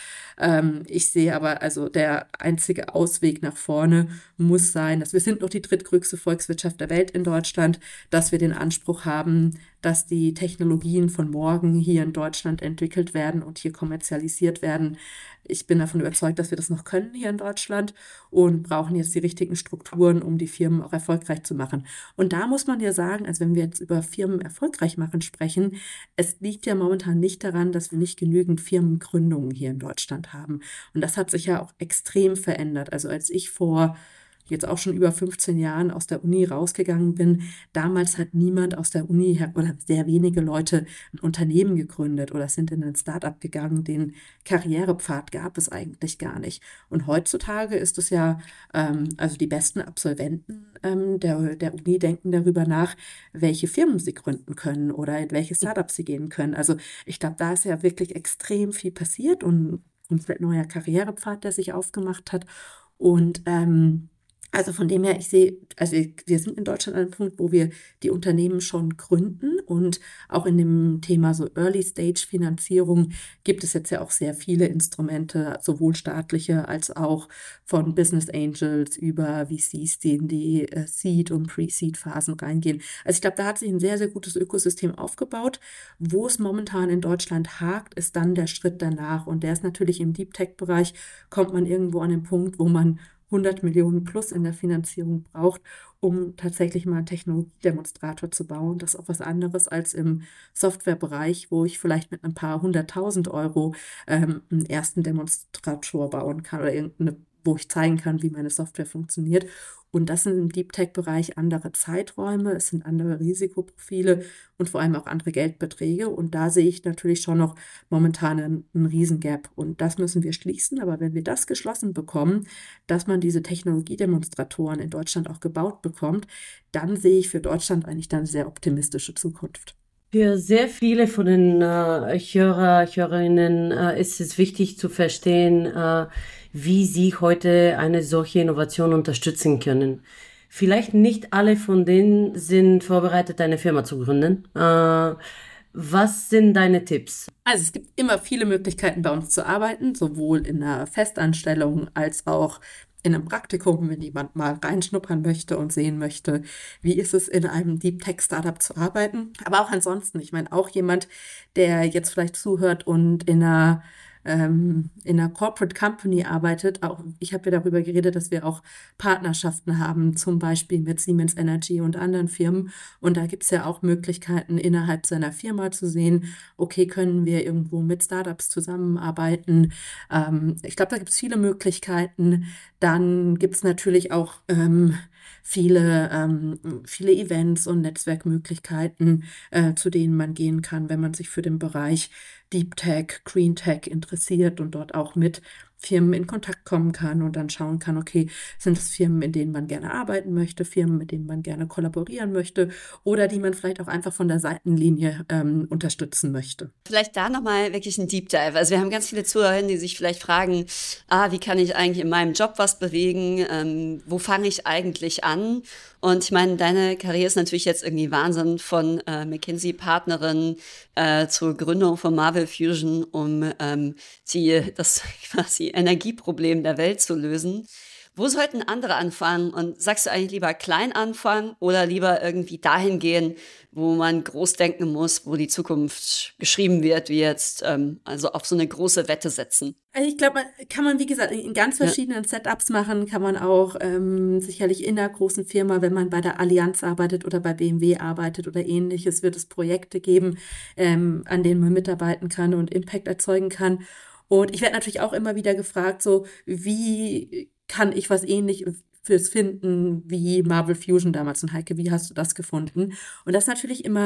Ich sehe aber, also der einzige Ausweg nach vorne muss sein, dass wir sind noch die drittgrößte Volkswirtschaft der Welt in Deutschland, dass wir den Anspruch haben, dass die Technologien von morgen hier in Deutschland entwickelt werden und hier kommerzialisiert werden. Ich bin davon überzeugt, dass wir das noch können hier in Deutschland und brauchen jetzt die richtigen Strukturen, um die Firmen auch erfolgreich zu machen. Und da muss man ja sagen, also wenn wir jetzt über Firmen erfolgreich machen sprechen, es liegt ja momentan nicht daran, dass wir nicht genügend Firmengründungen hier in Deutschland haben. Und das hat sich ja auch extrem verändert. Also als ich vor jetzt auch schon über 15 Jahren aus der Uni rausgegangen bin, damals hat niemand aus der Uni oder sehr wenige Leute ein Unternehmen gegründet oder sind in ein Start-up gegangen. Den Karrierepfad gab es eigentlich gar nicht. Und heutzutage ist es ja, also die besten Absolventen der Uni denken darüber nach, welche Firmen sie gründen können oder in welche Start-ups sie gehen können. Also ich glaube, da ist ja wirklich extrem viel passiert und ein komplett neuer Karrierepfad, der sich aufgemacht hat. Und also von dem her, ich sehe, also wir sind in Deutschland an einem Punkt, wo wir die Unternehmen schon gründen und auch in dem Thema so Early-Stage-Finanzierung gibt es jetzt ja auch sehr viele Instrumente, sowohl staatliche als auch von Business Angels über VCs, die in die Seed- und Pre-Seed-Phasen reingehen. Also ich glaube, da hat sich ein sehr, sehr gutes Ökosystem aufgebaut. Wo es momentan in Deutschland hakt, ist dann der Schritt danach und der ist natürlich im Deep-Tech-Bereich, kommt man irgendwo an den Punkt, wo man 100 Millionen plus in der Finanzierung braucht, um tatsächlich mal einen Technologiedemonstrator zu bauen. Das ist auch was anderes als im Softwarebereich, wo ich vielleicht mit ein paar 100.000 Euro einen ersten Demonstrator bauen kann oder irgendeine, wo ich zeigen kann, wie meine Software funktioniert. Und das sind im Deep Tech-Bereich andere Zeiträume, es sind andere Risikoprofile und vor allem auch andere Geldbeträge. Und da sehe ich natürlich schon noch momentan einen Riesengap. Und das müssen wir schließen. Aber wenn wir das geschlossen bekommen, dass man diese Technologiedemonstratoren in Deutschland auch gebaut bekommt, dann sehe ich für Deutschland eigentlich dann eine sehr optimistische Zukunft. Für sehr viele von den Hörerinnen ist es wichtig zu verstehen, wie sie heute eine solche Innovation unterstützen können. Vielleicht nicht alle von denen sind vorbereitet, eine Firma zu gründen. Was sind deine Tipps? Also es gibt immer viele Möglichkeiten bei uns zu arbeiten, sowohl in einer Festanstellung als auch in einem Praktikum, wenn jemand mal reinschnuppern möchte und sehen möchte, wie ist es in einem Deep Tech Startup zu arbeiten. Aber auch ansonsten, ich meine, auch jemand, der jetzt vielleicht zuhört und in einer Corporate Company arbeitet. Auch ich habe ja darüber geredet, dass wir auch Partnerschaften haben, zum Beispiel mit Siemens Energy und anderen Firmen. Und da gibt es ja auch Möglichkeiten, innerhalb seiner Firma zu sehen, okay, können wir irgendwo mit Startups zusammenarbeiten. Ich glaube, da gibt es viele Möglichkeiten. Dann gibt es natürlich auch viele Events und Netzwerkmöglichkeiten, zu denen man gehen kann, wenn man sich für den Bereich Deep Tech, Green Tech interessiert und dort auch mit Firmen in Kontakt kommen kann und dann schauen kann, okay, sind es Firmen, in denen man gerne arbeiten möchte, Firmen, mit denen man gerne kollaborieren möchte oder die man vielleicht auch einfach von der Seitenlinie unterstützen möchte. Vielleicht da nochmal wirklich ein Deep Dive. Also wir haben ganz viele Zuhörer, die sich vielleicht fragen, wie kann ich eigentlich in meinem Job was bewegen? Wo fange ich eigentlich an? Und ich meine, deine Karriere ist natürlich jetzt irgendwie Wahnsinn, von McKinsey-Partnerin zur Gründung von Marvel Fusion, um das quasi Energieproblem der Welt zu lösen. Wo sollten andere anfangen? Und sagst du eigentlich lieber klein anfangen oder lieber irgendwie dahin gehen, wo man groß denken muss, wo die Zukunft geschrieben wird, wie jetzt, also auf so eine große Wette setzen? Also ich glaube, kann man, wie gesagt, in ganz verschiedenen Setups machen, kann man auch sicherlich in einer großen Firma, wenn man bei der Allianz arbeitet oder bei BMW arbeitet oder ähnliches, wird es Projekte geben, an denen man mitarbeiten kann und Impact erzeugen kann. Und ich werde natürlich auch immer wieder gefragt, so wie kann ich was Ähnliches finden wie Marvel Fusion damals? Und Heike, wie hast du das gefunden? Und das ist natürlich immer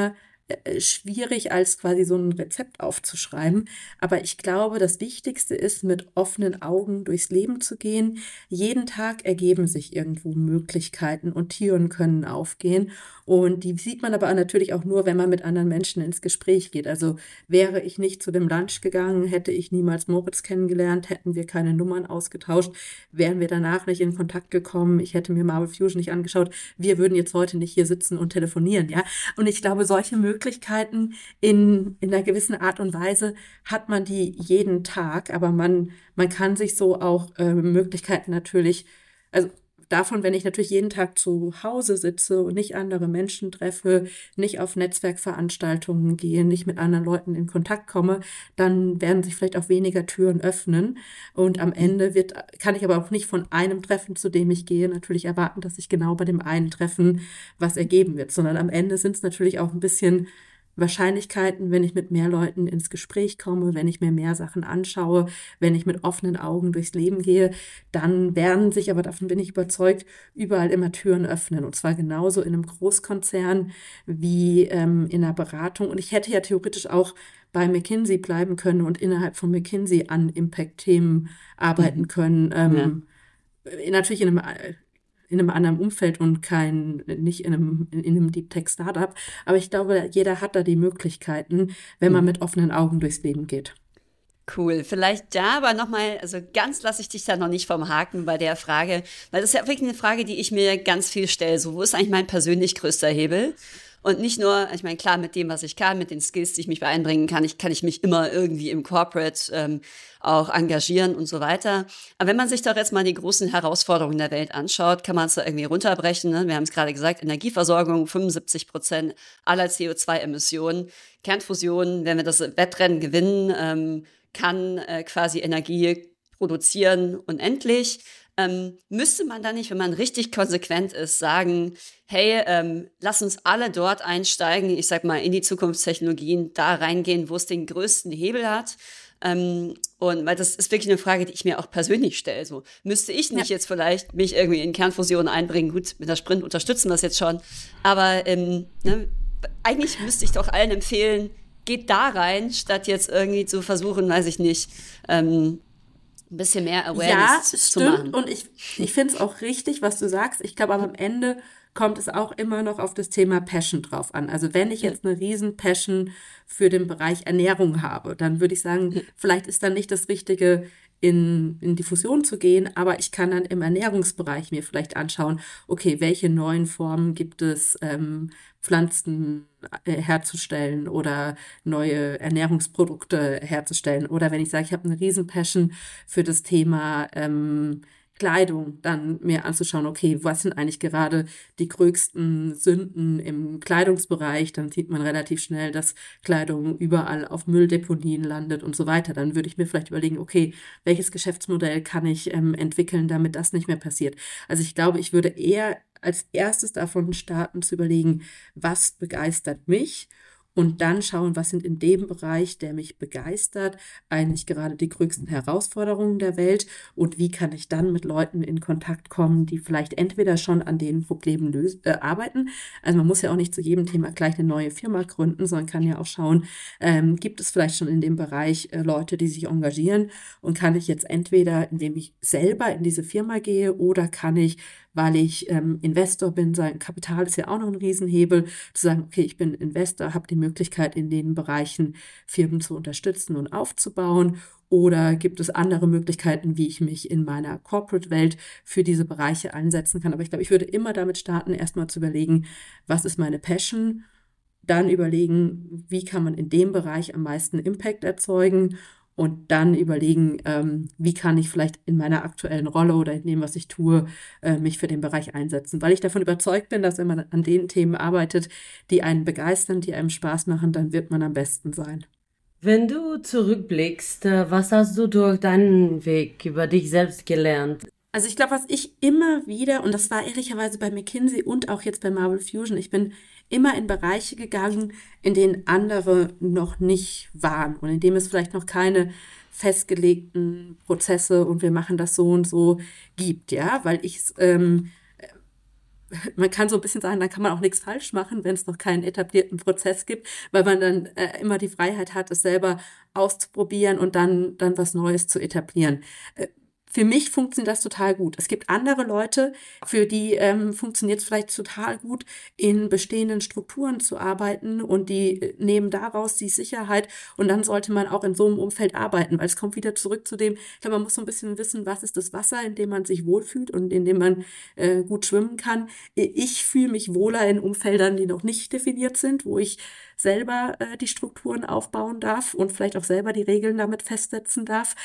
schwierig, als quasi so ein Rezept aufzuschreiben. Aber ich glaube, das Wichtigste ist, mit offenen Augen durchs Leben zu gehen. Jeden Tag ergeben sich irgendwo Möglichkeiten und Türen können aufgehen. Und die sieht man aber natürlich auch nur, wenn man mit anderen Menschen ins Gespräch geht. Also wäre ich nicht zu dem Lunch gegangen, hätte ich niemals Moritz kennengelernt, hätten wir keine Nummern ausgetauscht, wären wir danach nicht in Kontakt gekommen, ich hätte mir Marvel Fusion nicht angeschaut, wir würden jetzt heute nicht hier sitzen und telefonieren, ja. Und ich glaube, solche Möglichkeiten in einer gewissen Art und Weise hat man die jeden Tag, aber man kann sich so auch Möglichkeiten natürlich, also davon, wenn ich natürlich jeden Tag zu Hause sitze und nicht andere Menschen treffe, nicht auf Netzwerkveranstaltungen gehe, nicht mit anderen Leuten in Kontakt komme, dann werden sich vielleicht auch weniger Türen öffnen. Und am Ende kann ich aber auch nicht von einem Treffen, zu dem ich gehe, natürlich erwarten, dass sich genau bei dem einen Treffen was ergeben wird, sondern am Ende sind es natürlich auch ein bisschen Wahrscheinlichkeiten, wenn ich mit mehr Leuten ins Gespräch komme, wenn ich mir mehr Sachen anschaue, wenn ich mit offenen Augen durchs Leben gehe, dann werden sich, aber davon bin ich überzeugt, überall immer Türen öffnen. Und zwar genauso in einem Großkonzern wie in einer Beratung. Und ich hätte ja theoretisch auch bei McKinsey bleiben können und innerhalb von McKinsey an Impact-Themen arbeiten können. Natürlich in einem anderen Umfeld und nicht in einem Deep Tech Startup. Aber ich glaube, jeder hat da die Möglichkeiten, wenn man mit offenen Augen durchs Leben geht. Cool. Vielleicht da aber nochmal, also ganz lasse ich dich da noch nicht vom Haken bei der Frage, weil das ist ja wirklich eine Frage, die ich mir ganz viel stelle. So, wo ist eigentlich mein persönlich größter Hebel? Und nicht nur, ich meine, klar, mit dem, was ich kann, mit den Skills, die ich mich einbringen kann, kann ich mich immer irgendwie im Corporate auch engagieren und so weiter. Aber wenn man sich doch jetzt mal die großen Herausforderungen der Welt anschaut, kann man es da irgendwie runterbrechen. Ne? Wir haben es gerade gesagt, Energieversorgung, 75% aller CO2-Emissionen, Kernfusion, wenn wir das Wettrennen gewinnen, kann quasi Energie produzieren unendlich. Müsste man da nicht, wenn man richtig konsequent ist, sagen, hey, lass uns alle dort einsteigen, ich sag mal, in die Zukunftstechnologien, da reingehen, wo es den größten Hebel hat. Und weil das ist wirklich eine Frage, die ich mir auch persönlich stelle. So, müsste ich nicht jetzt vielleicht mich irgendwie in Kernfusion einbringen? Gut, mit der Sprint unterstützen wir das jetzt schon. Aber eigentlich müsste ich doch allen empfehlen, geht da rein, statt jetzt irgendwie zu versuchen, weiß ich nicht, ein bisschen mehr Awareness zu machen. Ja, stimmt. Und ich finde es auch richtig, was du sagst. Ich glaube, aber am Ende kommt es auch immer noch auf das Thema Passion drauf an. Also wenn ich jetzt eine riesen Passion für den Bereich Ernährung habe, dann würde ich sagen, vielleicht ist dann nicht das Richtige, in die Fusion zu gehen, aber ich kann dann im Ernährungsbereich mir vielleicht anschauen, okay, welche neuen Formen gibt es, Pflanzen herzustellen oder neue Ernährungsprodukte herzustellen. Oder wenn ich sage, ich habe eine riesen Passion für das Thema Kleidung, dann mir anzuschauen, okay, was sind eigentlich gerade die größten Sünden im Kleidungsbereich, dann sieht man relativ schnell, dass Kleidung überall auf Mülldeponien landet und so weiter. Dann würde ich mir vielleicht überlegen, okay, welches Geschäftsmodell kann ich entwickeln, damit das nicht mehr passiert. Also ich glaube, ich würde eher als erstes davon starten zu überlegen, was begeistert mich? Und dann schauen, was sind in dem Bereich, der mich begeistert, eigentlich gerade die größten Herausforderungen der Welt und wie kann ich dann mit Leuten in Kontakt kommen, die vielleicht entweder schon an den Problemen arbeiten. Also man muss ja auch nicht zu jedem Thema gleich eine neue Firma gründen, sondern kann ja auch schauen, gibt es vielleicht schon in dem Bereich Leute, die sich engagieren und kann ich jetzt entweder, indem ich selber in diese Firma gehe oder kann ich, weil ich Investor bin, sagen, Kapital ist ja auch noch ein Riesenhebel, zu sagen, okay, ich bin Investor, habe die Möglichkeit, in den Bereichen Firmen zu unterstützen und aufzubauen. Oder gibt es andere Möglichkeiten, wie ich mich in meiner Corporate-Welt für diese Bereiche einsetzen kann? Aber ich glaube, ich würde immer damit starten, erstmal zu überlegen, was ist meine Passion? Dann überlegen, wie kann man in dem Bereich am meisten Impact erzeugen? Und dann überlegen, wie kann ich vielleicht in meiner aktuellen Rolle oder in dem, was ich tue, mich für den Bereich einsetzen. Weil ich davon überzeugt bin, dass wenn man an den Themen arbeitet, die einen begeistern, die einem Spaß machen, dann wird man am besten sein. Wenn du zurückblickst, was hast du durch deinen Weg über dich selbst gelernt? Also ich glaube, was ich immer wieder, und das war ehrlicherweise bei McKinsey und auch jetzt bei Marvel Fusion, ich bin immer in Bereiche gegangen, in denen andere noch nicht waren und in dem es vielleicht noch keine festgelegten Prozesse und wir machen das so und so gibt, ja, weil ich man kann so ein bisschen sagen, dann kann man auch nichts falsch machen, wenn es noch keinen etablierten Prozess gibt, weil man dann immer die Freiheit hat, es selber auszuprobieren und dann was Neues zu etablieren. Für mich funktioniert das total gut. Es gibt andere Leute, für die funktioniert es vielleicht total gut, in bestehenden Strukturen zu arbeiten und die nehmen daraus die Sicherheit und dann sollte man auch in so einem Umfeld arbeiten, weil es kommt wieder zurück zu dem, ich glaube, man muss so ein bisschen wissen, was ist das Wasser, in dem man sich wohlfühlt und in dem man gut schwimmen kann. Ich fühle mich wohler in Umfeldern, die noch nicht definiert sind, wo ich selber die Strukturen aufbauen darf und vielleicht auch selber die Regeln damit festsetzen darf.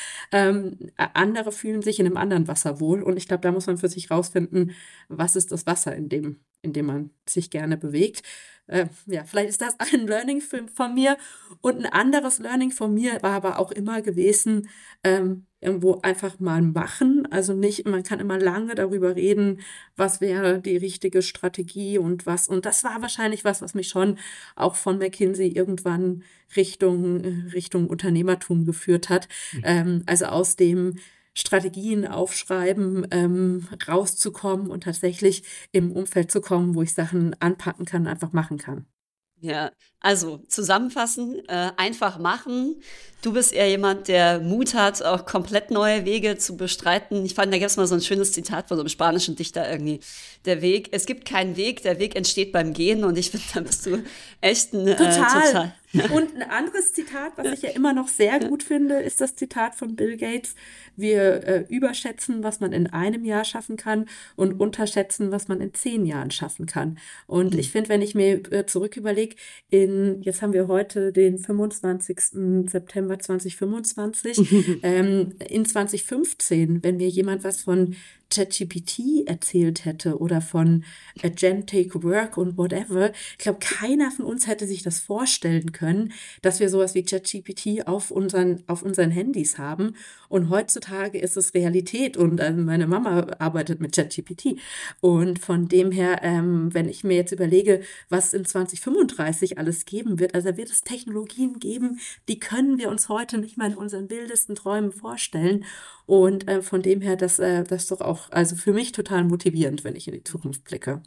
Andere fühlen sich in einem anderen Wasser wohl und ich glaube, da muss man für sich rausfinden, was ist das Wasser, in dem man sich gerne bewegt. Ja, vielleicht ist das ein Learning von mir und ein anderes Learning von mir war aber auch immer gewesen, irgendwo einfach mal machen. Also nicht, man kann immer lange darüber reden, was wäre die richtige Strategie und was. Und das war wahrscheinlich was mich schon auch von McKinsey irgendwann Richtung Unternehmertum geführt hat. Also aus dem Strategien aufschreiben, rauszukommen und tatsächlich im Umfeld zu kommen, wo ich Sachen anpacken kann, einfach machen kann. Ja, also zusammenfassen, einfach machen. Du bist eher jemand, der Mut hat, auch komplett neue Wege zu bestreiten. Ich fand, da gibt's mal so ein schönes Zitat von so einem spanischen Dichter irgendwie. Der Weg, es gibt keinen Weg, der Weg entsteht beim Gehen. Und ich finde, da bist du echt ein total. Und ein anderes Zitat, was ich ja immer noch sehr gut finde, ist das Zitat von Bill Gates. Wir überschätzen, was man in einem Jahr schaffen kann und unterschätzen, was man in 10 Jahren schaffen kann. Und ich finde, wenn ich mir zurück überlege, jetzt haben wir heute den 25. September 2025, in 2015, wenn mir jemand was von ChatGPT erzählt hätte oder von Agentic Work und whatever, ich glaube, keiner von uns hätte sich das vorstellen können, dass wir sowas wie ChatGPT auf unseren Handys haben. Und heutzutage ist es Realität und meine Mama arbeitet mit ChatGPT. Und von dem her, wenn ich mir jetzt überlege, was in 2035 alles geben wird, also da wird es Technologien geben, die können wir uns heute nicht mal in unseren wildesten Träumen vorstellen. Und von dem her, das ist doch auch also für mich total motivierend, wenn ich in die Zukunft blicke.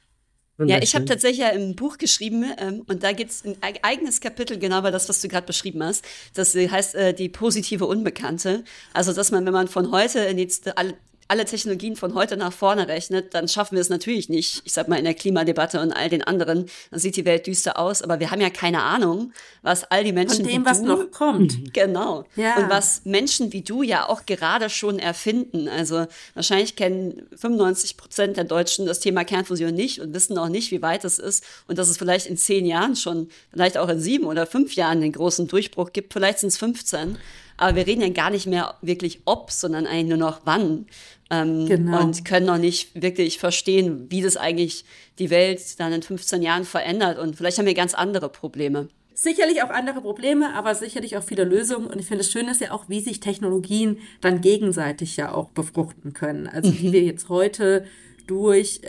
Ja, ich habe tatsächlich ja im Buch geschrieben und da gibt's ein eigenes Kapitel genau über das, was du gerade beschrieben hast. Das heißt die positive Unbekannte. Also, dass man, wenn man von heute in alle Technologien von heute nach vorne rechnet, dann schaffen wir es natürlich nicht. Ich sag mal, in der Klimadebatte und all den anderen, dann sieht die Welt düster aus, aber wir haben ja keine Ahnung, was all die Menschen von dem, was noch kommt. Genau. Ja. Und was Menschen wie du ja auch gerade schon erfinden. Also wahrscheinlich kennen 95% der Deutschen das Thema Kernfusion nicht und wissen auch nicht, wie weit es ist und dass es vielleicht in 10 Jahren schon, vielleicht auch in 7 oder 5 Jahren den großen Durchbruch gibt. Vielleicht sind es 15. Aber wir reden ja gar nicht mehr wirklich ob, sondern eigentlich nur noch wann. Genau. Und können noch nicht wirklich verstehen, wie das eigentlich die Welt dann in 15 Jahren verändert. Und vielleicht haben wir ganz andere Probleme. Sicherlich auch andere Probleme, aber sicherlich auch viele Lösungen. Und ich finde, das Schöne ist ja auch, wie sich Technologien dann gegenseitig ja auch befruchten können. Also wie wir jetzt heute durch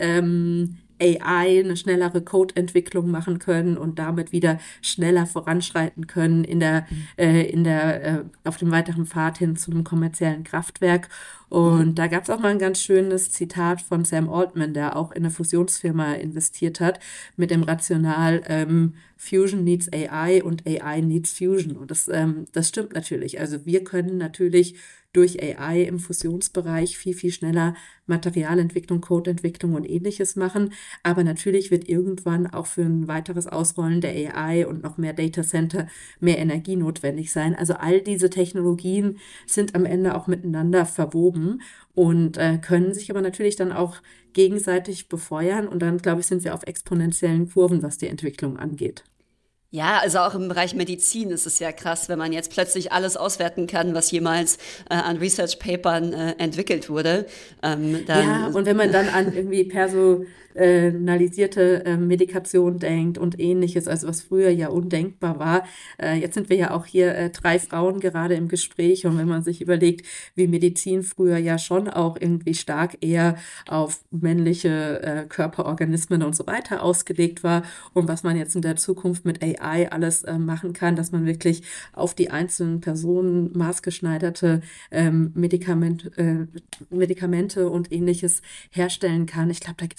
AI eine schnellere Codeentwicklung machen können und damit wieder schneller voranschreiten können auf dem weiteren Pfad hin zu einem kommerziellen Kraftwerk. Und da gab es auch mal ein ganz schönes Zitat von Sam Altman, der auch in eine Fusionsfirma investiert hat, mit dem Rational Fusion needs AI und AI needs Fusion. Und das stimmt natürlich. Also wir können natürlich durch AI im Fusionsbereich viel, viel schneller Materialentwicklung, Codeentwicklung und Ähnliches machen. Aber natürlich wird irgendwann auch für ein weiteres Ausrollen der AI und noch mehr Datacenter mehr Energie notwendig sein. Also all diese Technologien sind am Ende auch miteinander verwoben und können sich aber natürlich dann auch gegenseitig befeuern. Und dann, glaube ich, sind wir auf exponentiellen Kurven, was die Entwicklung angeht. Ja, also auch im Bereich Medizin ist es ja krass, wenn man jetzt plötzlich alles auswerten kann, was jemals an Research-Papern entwickelt wurde. Ja, und wenn man dann an irgendwie personalisierte Medikation denkt und Ähnliches, also was früher ja undenkbar war. Jetzt sind wir ja auch hier 3 Frauen gerade im Gespräch und wenn man sich überlegt, wie Medizin früher ja schon auch irgendwie stark eher auf männliche Körperorganismen und so weiter ausgelegt war und was man jetzt in der Zukunft mit AI alles machen kann, dass man wirklich auf die einzelnen Personen maßgeschneiderte Medikamente und Ähnliches herstellen kann. Ich glaube, da gibt es ganz, ganz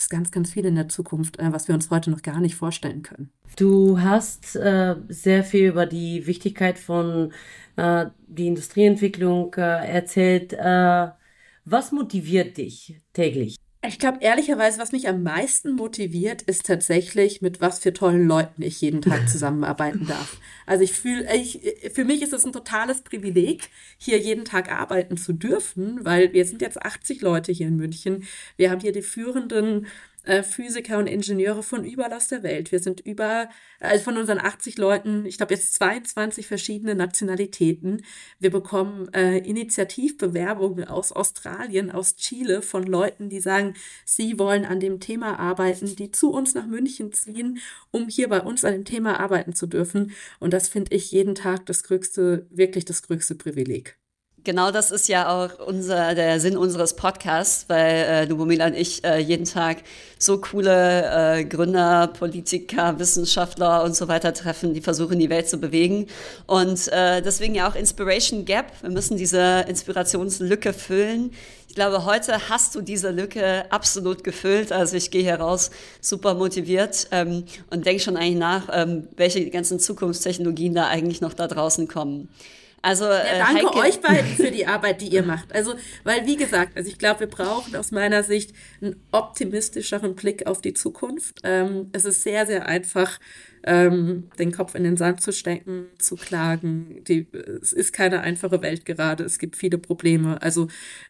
ganz viel in der Zukunft, was wir uns heute noch gar nicht vorstellen können. Du hast sehr viel über die Wichtigkeit von die Industrieentwicklung erzählt. Was motiviert dich täglich? Ich glaube, ehrlicherweise, was mich am meisten motiviert, ist tatsächlich, mit was für tollen Leuten ich jeden Tag zusammenarbeiten darf. Also für mich ist es ein totales Privileg, hier jeden Tag arbeiten zu dürfen, weil wir sind jetzt 80 Leute hier in München. Wir haben hier die führenden Physiker und Ingenieure von überall aus der Welt. Wir sind also von unseren 80 Leuten, ich glaube jetzt 22 verschiedene Nationalitäten. Wir bekommen Initiativbewerbungen aus Australien, aus Chile von Leuten, die sagen, sie wollen an dem Thema arbeiten, die zu uns nach München ziehen, um hier bei uns an dem Thema arbeiten zu dürfen. Und das finde ich jeden Tag wirklich das größte Privileg. Genau, das ist ja auch der Sinn unseres Podcasts, weil Lubomila und ich jeden Tag so coole Gründer, Politiker, Wissenschaftler und so weiter treffen, die versuchen, die Welt zu bewegen. Und deswegen ja auch Inspiration Gap. Wir müssen diese Inspirationslücke füllen. Ich glaube, heute hast du diese Lücke absolut gefüllt. Also ich gehe hier raus super motiviert und denke schon eigentlich nach, welche ganzen Zukunftstechnologien da eigentlich noch da draußen kommen. Also, danke Heike. Euch beiden für die Arbeit, die ihr macht. Also, weil wie gesagt, ich glaube, wir brauchen aus meiner Sicht einen optimistischeren Blick auf die Zukunft. Es ist sehr, sehr einfach, den Kopf in den Sand zu stecken, zu klagen. Es ist keine einfache Welt gerade. Es gibt viele Probleme. Also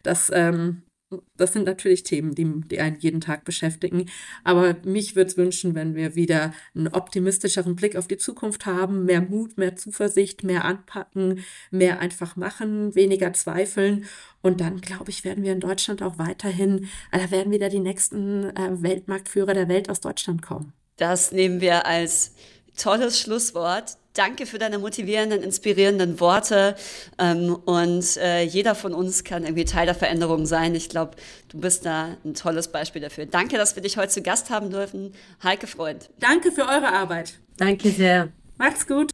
das sind natürlich Themen, die einen jeden Tag beschäftigen. Aber mich würde es wünschen, wenn wir wieder einen optimistischeren Blick auf die Zukunft haben, mehr Mut, mehr Zuversicht, mehr anpacken, mehr einfach machen, weniger zweifeln. Und dann, glaube ich, werden wir in Deutschland auch weiterhin, da werden wieder die nächsten Weltmarktführer der Welt aus Deutschland kommen. Das nehmen wir als tolles Schlusswort. Danke für deine motivierenden, inspirierenden Worte und jeder von uns kann irgendwie Teil der Veränderung sein. Ich glaube, du bist da ein tolles Beispiel dafür. Danke, dass wir dich heute zu Gast haben dürfen. Heike Freund. Danke für eure Arbeit. Danke sehr. Macht's gut.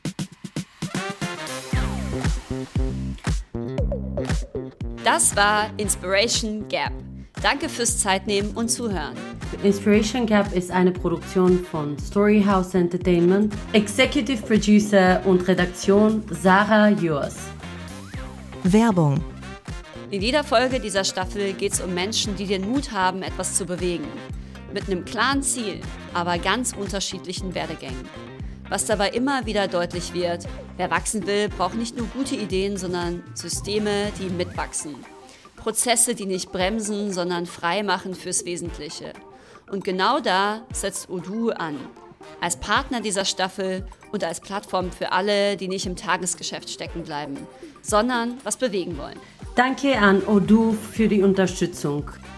Das war Inspiration Gap. Danke fürs Zeitnehmen und Zuhören. Inspiration Gap ist eine Produktion von Storyhouse Entertainment. Executive Producer und Redaktion Sarah Jurs. Werbung. In jeder Folge dieser Staffel geht es um Menschen, die den Mut haben, etwas zu bewegen. Mit einem klaren Ziel, aber ganz unterschiedlichen Werdegängen. Was dabei immer wieder deutlich wird, wer wachsen will, braucht nicht nur gute Ideen, sondern Systeme, die mitwachsen. Prozesse, die nicht bremsen, sondern frei machen fürs Wesentliche. Und genau da setzt Odoo an. Als Partner dieser Staffel und als Plattform für alle, die nicht im Tagesgeschäft stecken bleiben, sondern was bewegen wollen. Danke an Odoo für die Unterstützung.